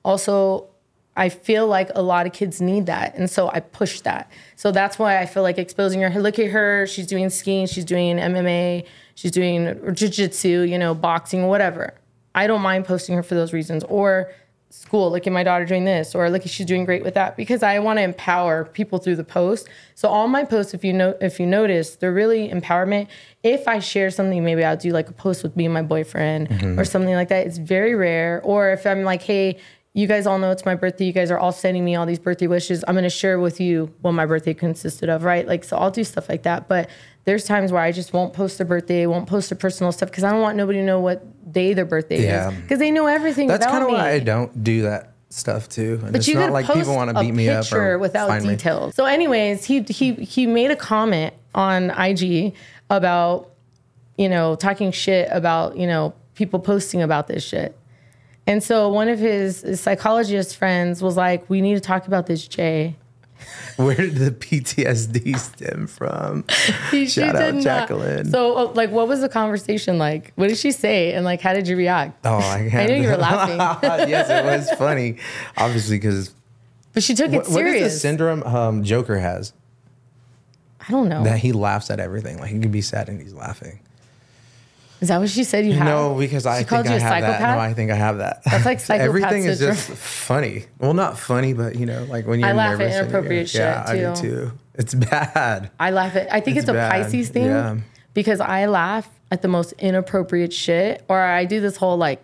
I feel like a lot of kids need that. And so I push that. So that's why I feel like exposing her. Look at her. She's doing skiing. She's doing MMA. She's doing jiu-jitsu, boxing, whatever. I don't mind posting her for those reasons. Or school, look at my daughter doing this. Or look at she's doing great with that. Because I want to empower people through the post. So all my posts, if you notice, they're really empowerment. If I share something, maybe I'll do like a post with me and my boyfriend or something like that. It's very rare. Or if I'm like, hey, you guys all know it's my birthday. You guys are all sending me all these birthday wishes. I'm going to share with you what my birthday consisted of, right? Like, so I'll do stuff like that. But there's times where I just won't post their birthday, won't post their personal stuff because I don't want nobody to know what day their birthday is. Because they know everything That's without kind of me. why I don't do that stuff too. And But it's you not could like post people want to beat a me up picture or without find me. details. So anyways, he made a comment on IG about, talking shit about, people posting about this shit. And so one of his psychologist friends was like, we need to talk about this, Jay. Where did the PTSD stem from? Shout out Jacqueline. So what was the conversation like? What did she say? And like, how did you react? Oh, I knew you were laughing. Yes, it was funny. Obviously, because But she took it what is the serious. syndrome Joker has? I don't know. That he laughs at everything. Like he can be sad and he's laughing. Is that what she said you have? No, because I called think I you a have that. psychopath? No, I think I have that. That's like psychopath Everything is syndrome. just funny. Well, not funny, but like when you're I laugh at nervous. and inappropriate yeah, shit, I do too. It's bad. I laugh at, I think it's a bad. Pisces thing Yeah. because I laugh at the most inappropriate shit, or I do this whole like,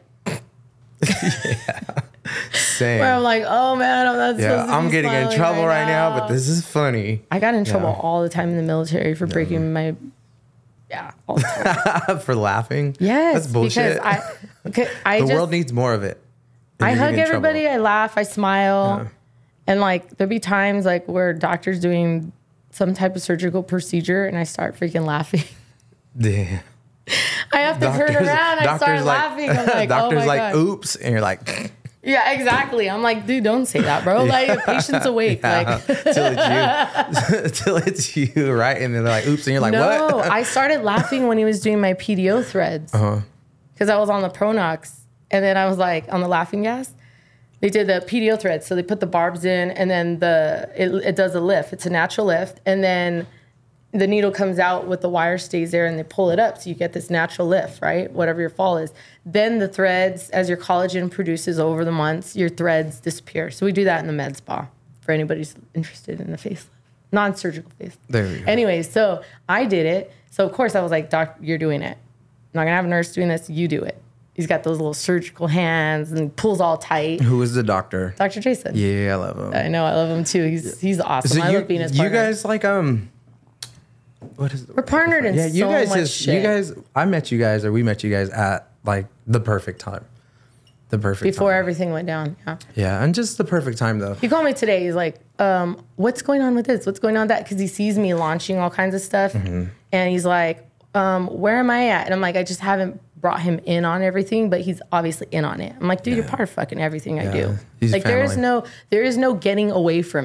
Same. where I'm like, oh man, I'm not supposed Yeah, to I'm be getting in smiling trouble right now, but this is funny. I got in trouble Yeah. all the time in the military for breaking my, all the time. For laughing. Yes, That's bullshit. because I The just, world needs more of it. and I you're hug getting in trouble. everybody, I laugh, I smile. Yeah. And like, there'll be times like where doctor's doing some type of surgical procedure and I start freaking laughing. Yeah. I have to turn around. I start laughing. I'm like, doctor's oh my like, God. oops. And you're like, Yeah, exactly. I'm like, dude, don't say that, bro. Like, patient's awake. yeah, Like, till it's you, right? And then they're like, oops. And you're like, no, what? I started laughing when he was doing my PDO threads because I was on the Pronox. And then I was like, on the laughing gas, they did the PDO threads. So they put the barbs in and then it does a lift. It's a natural lift. And then the needle comes out with the wire stays there and they pull it up. So you get this natural lift, right? Whatever your fall is. Then the threads, as your collagen produces over the months, your threads disappear. So we do that in the med spa for anybody who's interested in the facelift. Non-surgical facelift. There we go. Anyways, so I did it. So of course I was like, Doc, you're doing it. I'm not gonna have a nurse doing this, you do it. He's got those little surgical hands and pulls all tight. Who is the doctor? Dr. Jason. Yeah, I love him. I know, I love him too. He's awesome. I love being his partner. You guys like what is it? We're partnered in you so guys much just shit. you guys. I met you guys, or we met you guys at like the perfect time. The perfect Before time. everything went down. Yeah. Yeah, and just the perfect time though. He called me today. He's like, what's going on with this? What's going on with that? Because he sees me launching all kinds of stuff. Mm-hmm. And he's like, where am I at? And I'm like, I just haven't brought him in on everything, but he's obviously in on it. I'm like, dude, you're part of fucking everything I do. He's like there family. is no getting away from me.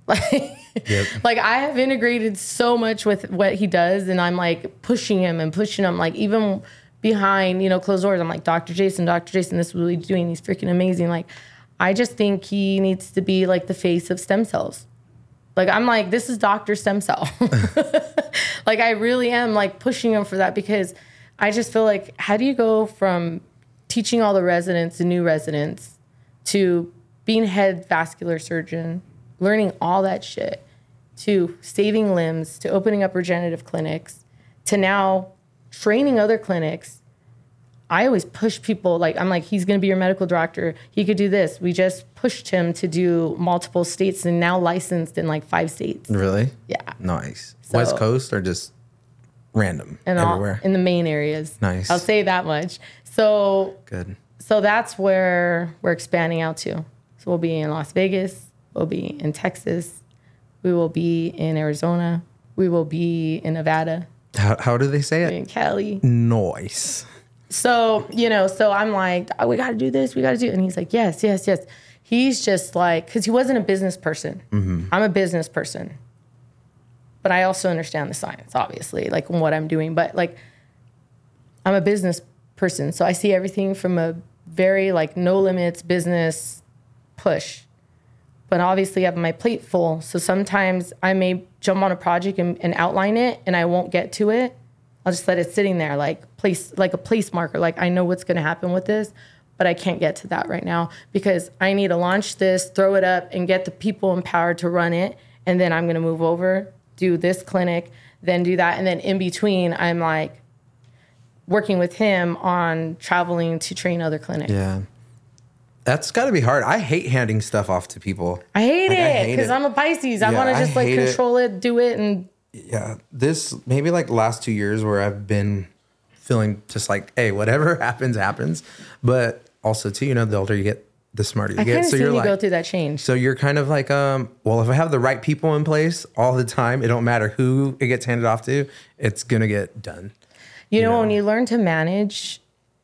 Like I have integrated so much with what he does, and I'm like pushing him, like even behind, closed doors. I'm like, Dr. Jason, this is what he's doing. He's freaking amazing. Like, I just think he needs to be like the face of stem cells. Like, I'm like, this is Dr. Stem Cell. Like, I really am like pushing him for that, because I just feel like, how do you go from teaching all the residents and new residents to being head vascular surgeon, learning all that shit, to saving limbs, to opening up regenerative clinics, to now training other clinics? I always push people, like, I'm like, he's going to be your medical doctor. He could do this. We just pushed him to do multiple states and now licensed in like 5 states. Really? Yeah. Nice. So, West Coast or just random and everywhere? in the main areas. Nice. I'll say that much. So good. So that's where we're expanding out to. So we'll be in Las Vegas. We'll be in Texas. We will be in Arizona. We will be in Nevada. How do they say it? In Cali. Nice. So, so I'm like, oh, we got to do this. We got to do it. And he's like, yes. He's just like, because he wasn't a business person. Mm-hmm. I'm a business person. But I also understand the science, obviously, like what I'm doing. But like, I'm a business person. So I see everything from a very like no limits business push. But obviously I have my plate full. So sometimes I may jump on a project and outline it, and I won't get to it. I'll just let it sitting there like a place marker. Like, I know what's going to happen with this, but I can't get to that right now because I need to launch this, throw it up, and get the people empowered to run it. And then I'm going to move over, do this clinic, then do that. And then in between, I'm like working with him on traveling to train other clinics. Yeah. That's got to be hard. I hate handing stuff off to people. I hate it because I'm a Pisces. I want to just like control it, do it, and yeah, this maybe like last 2 years where I've been feeling just like, hey, whatever happens. But also too, the older you get, the smarter you get. So you're like, go through that change. So you're kind of like, well, if I have the right people in place all the time, it don't matter who it gets handed off to, it's gonna get done. You know, when you learn to manage,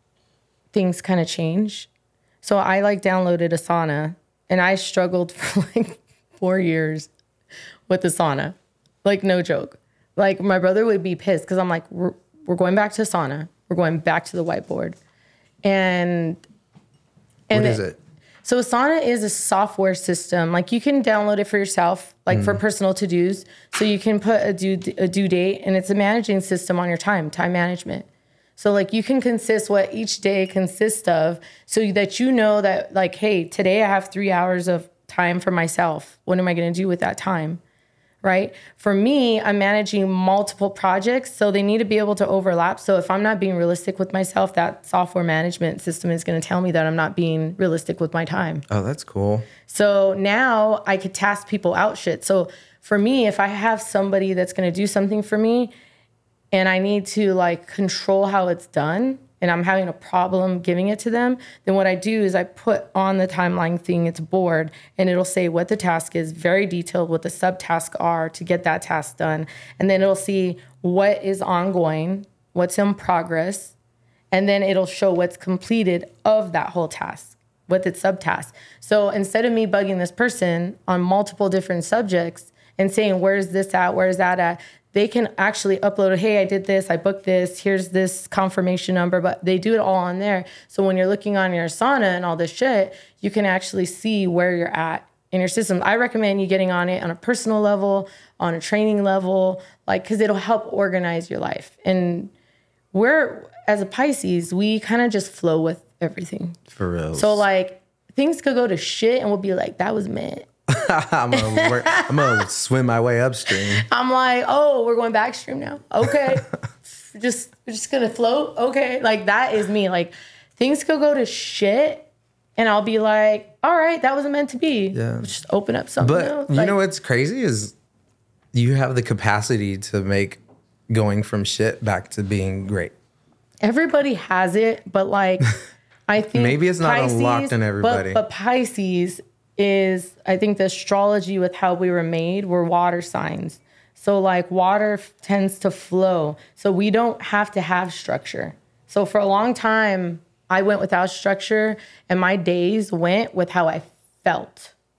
things kind of change. So I like downloaded Asana, and I struggled for like 4 years with Asana. Like, no joke. Like, my brother would be pissed because I'm like, we're going back to Asana. We're going back to the whiteboard. And what is it? So Asana is a software system. Like, you can download it for yourself, like for personal to-dos. So you can put a due date, and it's a managing system on your time management. So like, you can consist what each day consists of, so that you know that like, hey, today I have 3 hours of time for myself. What am I going to do with that time? Right? For me, I'm managing multiple projects, so they need to be able to overlap. So if I'm not being realistic with myself, that software management system is going to tell me that I'm not being realistic with my time. Oh, that's cool. So now I could task people out shit. So for me, if I have somebody that's going to do something for me and I need to like control how it's done, and I'm having a problem giving it to them, then what I do is I put on the timeline thing, it's a board, and it'll say what the task is, very detailed, what the subtasks are to get that task done. And then it'll see what is ongoing, what's in progress, and then it'll show what's completed of that whole task with its subtask. So instead of me bugging this person on multiple different subjects and saying, where's this at, where's that at, they can actually upload, hey, I did this, I booked this, here's this confirmation number, but they do it all on there. So when you're looking on your Asana and all this shit, you can actually see where you're at in your system. I recommend you getting on it on a personal level, on a training level, like, because it'll help organize your life. And we're, as a Pisces, we kind of just flow with everything. For real. So like, things could go to shit and we'll be like, that was meh. I'm gonna swim my way upstream. I'm like, oh, we're going backstream now. Okay. we're just gonna float. Okay. Like, that is me. Like, things could go to shit and I'll be like, all right, that wasn't meant to be. Yeah. Just open up something else. But you know what's crazy is you have the capacity to make going from shit back to being great. Everybody has it, but like, I think maybe it's not unlocked in everybody. But Pisces is, I think, the astrology with how we were made, we're water signs. So like, water tends to flow. So we don't have to have structure. So for a long time, I went without structure and my days went with how I felt.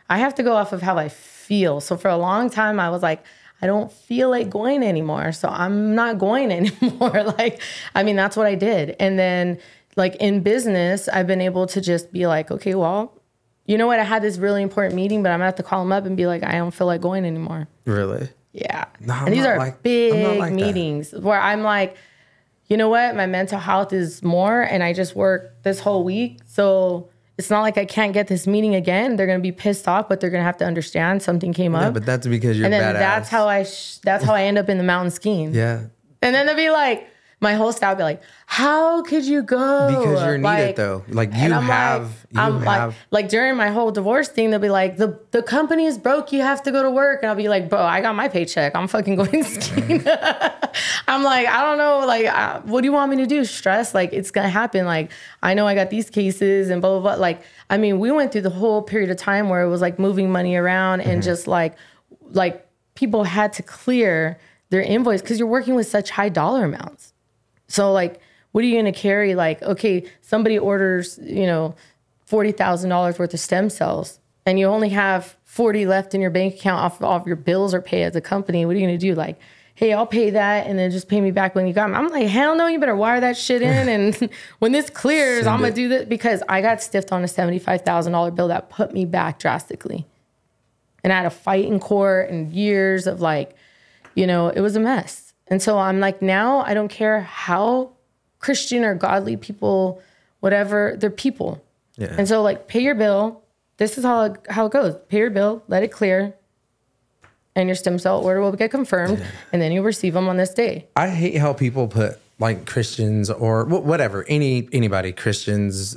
I have to go off of how I feel. So for a long time, I was like, I don't feel like going anymore. So I'm not going anymore. Like, I mean, that's what I did. And then like in business, I've been able to just be like, okay, well, you know what? I had this really important meeting, but I'm gonna have to call them up and be like, I don't feel like going anymore. Really? Yeah. No, and these are like, big like meetings where I'm like, you know what? My mental health is more, and I just work this whole week. So it's not like I can't get this meeting again. They're going to be pissed off, but they're going to have to understand something came up. But that's because you're and then badass. that's how I end up in the mountain skiing. Yeah. And then they'll be like, my whole staff will be like, how could you go? Because you're needed like, though. Like you have. Like during my whole divorce thing, they'll be like, the company is broke. You have to go to work. And I'll be like, bro, I got my paycheck. I'm fucking going skiing. I'm like, I don't know. Like, what do you want me to do? Stress? Like, it's going to happen. Like, I know I got these cases and blah, blah, blah. Like, I mean, we went through the whole period of time where it was like moving money around and just like people had to clear their invoice because you're working with such high dollar amounts. So like, what are you going to carry? Like, okay, somebody orders, $40,000 worth of stem cells and you only have 40 left in your bank account off your bills or pay as a company. What are you going to do? Like, hey, I'll pay that and then just pay me back when you got me. I'm like, hell no, you better wire that shit in. And when this clears, I'm going to do that because I got stiffed on a $75,000 bill that put me back drastically. And I had a fight in court and years of like, it was a mess. And so I'm like, now I don't care how Christian or godly people, whatever, they're people. Yeah. And so like, pay your bill. This is how it goes. Pay your bill, let it clear, and your stem cell order will get confirmed, and then you'll receive them on this day. I hate how people put like Christians or whatever, anybody, Christians,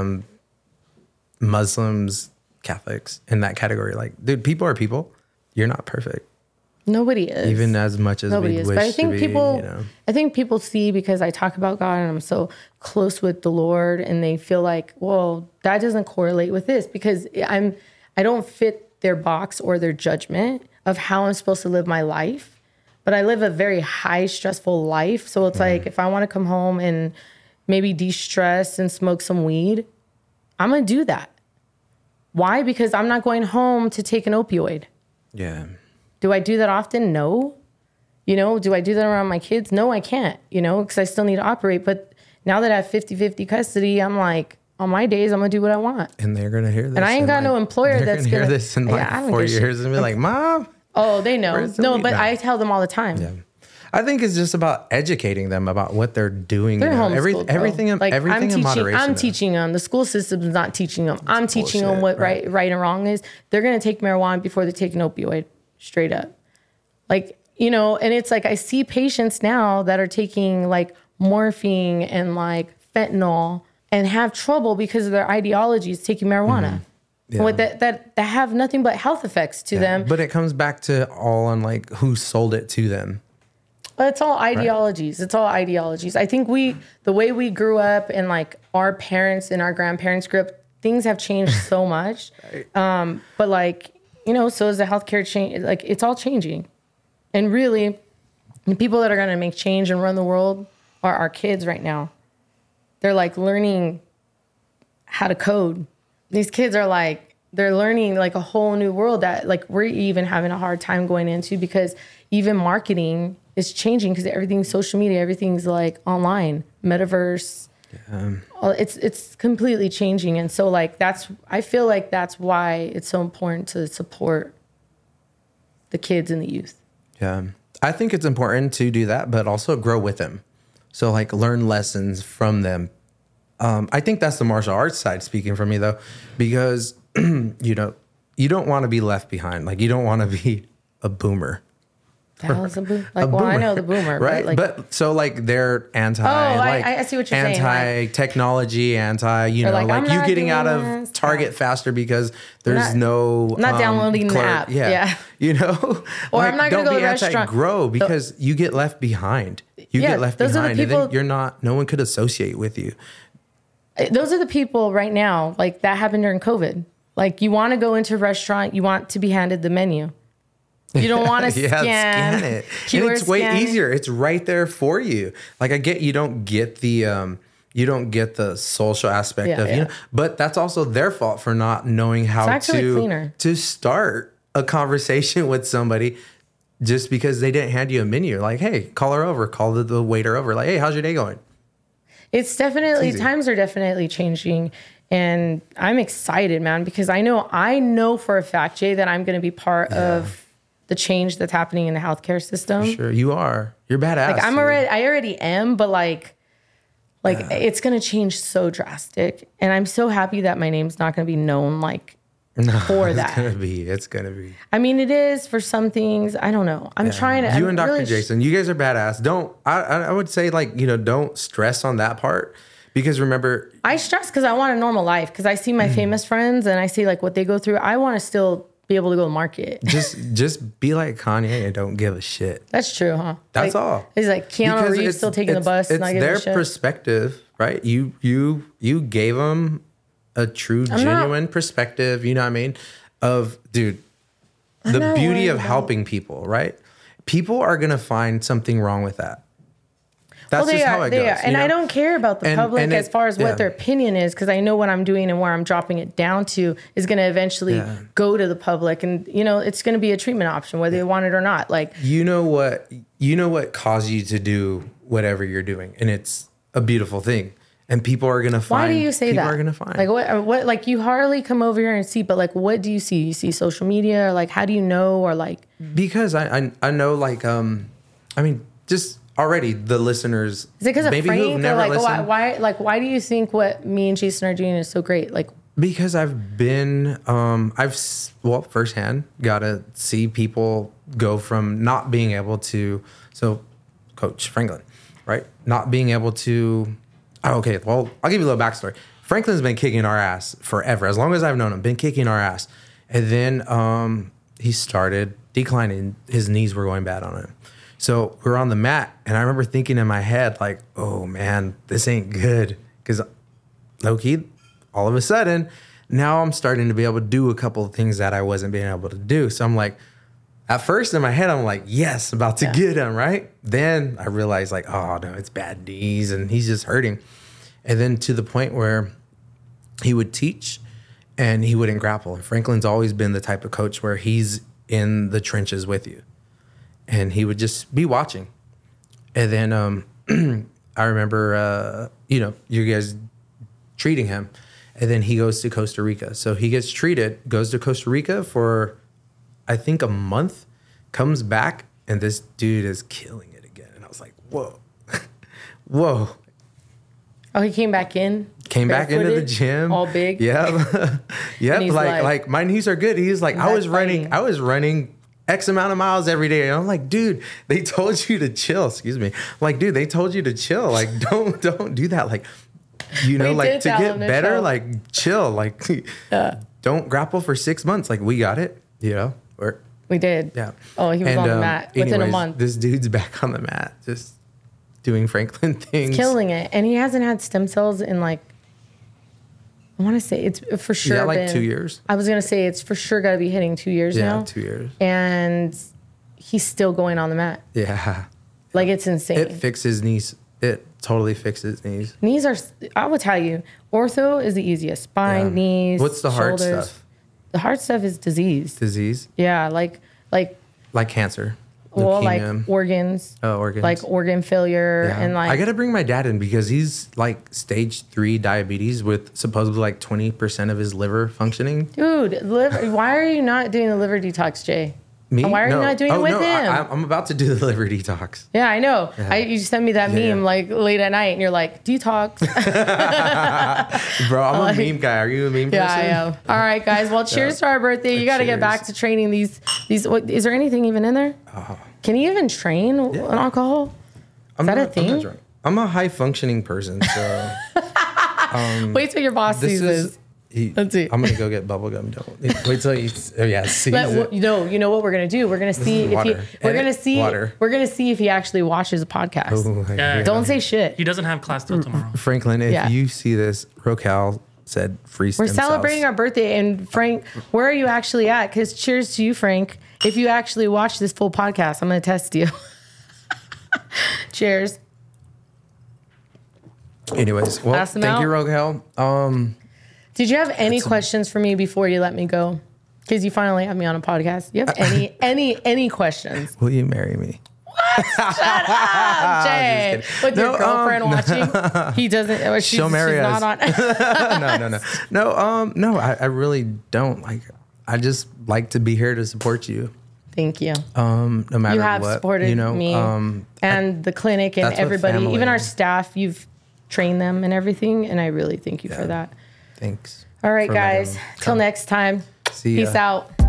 Muslims, Catholics in that category. Like, dude, people are people. You're not perfect. Nobody is. Even as much as Nobody we is. wish But I think to be, people, I think people see because I talk about God and I'm so close with the Lord, and they feel like, well, that doesn't correlate with this because I don't fit their box or their judgment of how I'm supposed to live my life. But I live a very high stressful life. So it's like, if I want to come home and maybe de-stress and smoke some weed, I'm going to do that. Why? Because I'm not going home to take an opioid. Yeah. Do I do that often? No. Do I do that around my kids? No, I can't, because I still need to operate. But now that I have 50-50 custody, I'm like, on my days, I'm going to do what I want. And they're going to hear this. And I ain't got no employer that's going to hear this in like 4 years and be like, Mom. Oh, they know. No, but I tell them all the time. Yeah. I think it's just about educating them about what they're doing. They're homeschooled, everything in moderation. I'm teaching them. The school system's not teaching them. I'm teaching them what right and wrong is. They're going to take marijuana before they take an opioid. Straight up. Like, and it's like I see patients now that are taking like morphine and like fentanyl and have trouble because of their ideologies taking marijuana. Yeah. With that have nothing but health effects to them. But it comes back to all on like who sold it to them. It's all ideologies. Right. It's all ideologies. I think the way we grew up and like our parents and our grandparents grew up, things have changed so much. Right. But like, so is the healthcare change. Like, it's all changing. And really, the people that are going to make change and run the world are our kids right now. They're like learning how to code. These kids are like, they're learning like a whole new world that like we're even having a hard time going into because even marketing is changing because everything's social media, everything's like online, metaverse. It's completely changing. And so like I feel like that's why it's so important to support the kids and the youth. Yeah. I think it's important to do that, but also grow with them. So like learn lessons from them. I think that's the martial arts side speaking for me though, because you don't want to be left behind. Like you don't want to be a boomer. The hell is a boomer? Like, well, I know the boomer, right? But so like they're anti. I see what you're saying. Anti-technology, like you getting out of Target faster because there's not downloading the app. Yeah. Or I'm not going to go to a restaurant. Anti-grow because you get left behind. Get left behind, and then you're not. No one could associate with you. Those are the people right now. Like that happened during COVID. Like you want to go into a restaurant, you want to be handed the menu. You don't want to scan it. And it's way easier. It's right there for you. Like I get you don't get the You don't get the social aspect Yeah, of yeah. you know, but that's also their fault for not knowing how actually cleaner. to start a conversation with somebody just because they didn't hand you a menu. Like, hey, call her over, call the waiter over. Like, hey, how's your day going? It's definitely, It's easy. times are definitely changing. And I'm excited, man, because I know for a fact, Jay, that I'm going to be part of the change that's happening in the healthcare system. Sure, you are. You're badass. Like dude. I already am, but like it's going to change so drastic. And I'm so happy that my name's not going to be known like for that. It's gonna be. I mean, it is for some things. I don't know. I'm trying to. You I'm and Dr. really Jason, you guys are badass. I would say like, don't stress on that part because remember, I stress because I want a normal life because I see my famous friends and I see like what they go through. I want to still be able to go to market. just be like Kanye and don't give a shit. That's true, huh? That's Like, all. He's like Keanu Because Reeves still taking the bus. It's and not giving their a shit. perspective, right? You gave them a true, genuine perspective. You know what I mean? Of dude, the not beauty worried of about- helping people, right? People are gonna find something wrong with that. That's Well, just how it goes. And you know? I don't care about the And- public and as far as yeah. what their opinion is because I know what I'm doing and where I'm dropping it down to is going to eventually go to the public. And, it's going to be a treatment option, whether they want it or not. Like, You know what caused you to do whatever you're doing, and it's a beautiful thing. And people are gonna find. why do you say people that? are gonna find. Like, what, like, you hardly come over here and see, but, like, what do you see? You see social media, or, like, how do you know? Or, like, Because I know like I mean just already the listeners is it because of maybe Frank? who've Or, never like, listened. why do you think what me and Jason are doing is so great? Like, Because I've been firsthand got to see people go from not being able to Coach Franklin, right? Not being able to okay, well, I'll give you a little backstory. Franklin's been kicking our ass forever. As long as I've known him, been kicking our ass. And then he started declining. His knees were going bad on him. So we were on the mat, and I remember thinking in my head, like, oh, man, this ain't good. Because low-key, all of a sudden, now I'm starting to be able to do a couple of things that I wasn't being able to do. So I'm like, at first in my head, I'm like, yes, about to get him, right? Then I realized like, oh no, it's bad knees and he's just hurting. And then to the point where he would teach and he wouldn't grapple. Franklin's always been the type of coach where he's in the trenches with you and he would just be watching. And then I remember, you guys treating him and then he goes to Costa Rica. So he gets treated, goes to Costa Rica for I think a month, comes back, and this dude is killing it again. And I was like, whoa, whoa. oh, he came back in? Came back into the barefooted, gym. all big? Yeah. Yep. he's Like my knees are good. He's like, I was running X amount of miles every day. And I'm like, dude, they told you to chill. Excuse me. Like, dude, they told you to chill. Like, don't do that. Like, We like did to tell get him to better, chill. like chill. Like, don't grapple for 6 months. Like, we got it, Or We did. yeah. Oh, he was on the mat within a month. This dude's back on the mat, just doing Franklin things. Killing it. And he hasn't had stem cells in like, I want to say it's for sure. Yeah, like been, 2 years. I was going to say it's for sure got to be hitting 2 years Yeah, now. 2 years. And he's still going on the mat. Yeah. Like it's insane. It fixes knees. It totally fixes knees. Knees are, I will tell you, ortho is the easiest. Spine, Yeah. knees, What's the hard shoulders. stuff? The hard stuff is disease. Disease? Yeah, like Like cancer. well, like leukemia. organs. Oh, organs. Like organ failure Yeah. and like I got to bring my dad in because he's like stage 3 diabetes with supposedly like 20% of his liver functioning. dude, why are you not doing the liver detox, Jay? Me? Why are you No. not doing it Oh, with no, him? I'm about to do the liver detox. Yeah, I know. You sent me that meme yeah. like late at night, and you're like, detox. Bro, I'm a meme guy. Are you a meme person? Yeah, I am. All right, guys. Well, cheers to our birthday. You got to get Cheers. back to training these. What, is there anything even in there? Can you even train on alcohol? Is that a thing? I'm not drunk. I'm a high functioning person, so Wait till your boss this sees is. this. Let's see. I'm gonna go get bubble gum. Don't wait till you. Oh yeah, sees it. You know what we're gonna do? We're gonna see if he. water. We're gonna Edit see. water. We're gonna see if he actually watches a podcast. Oh, Yeah. Don't say shit. He doesn't have class till tomorrow. Franklin, if Yeah. you see this, Rocal said free stem We're celebrating our birthday, and Frank, where are you actually at? Because cheers to you, Frank. If you actually watch this full podcast, I'm gonna test you. Cheers. Anyways, well, Pass them thank out. you, Rogal. Did you have any questions for me before you let me go? Because you finally have me on a podcast. Do you have any questions? Will you marry me? Jay, with your girlfriend watching, he doesn't. She'll marry she's us. not on. No. I really don't. Like, I just like to be here to support you. Thank you. No matter You have what, supported you know, me and the clinic and that's what everybody, family even our is. staff. You've trained them and everything, and I really thank you for that. Thanks. All right, for guys. letting me Till come. next time. See ya. Peace out.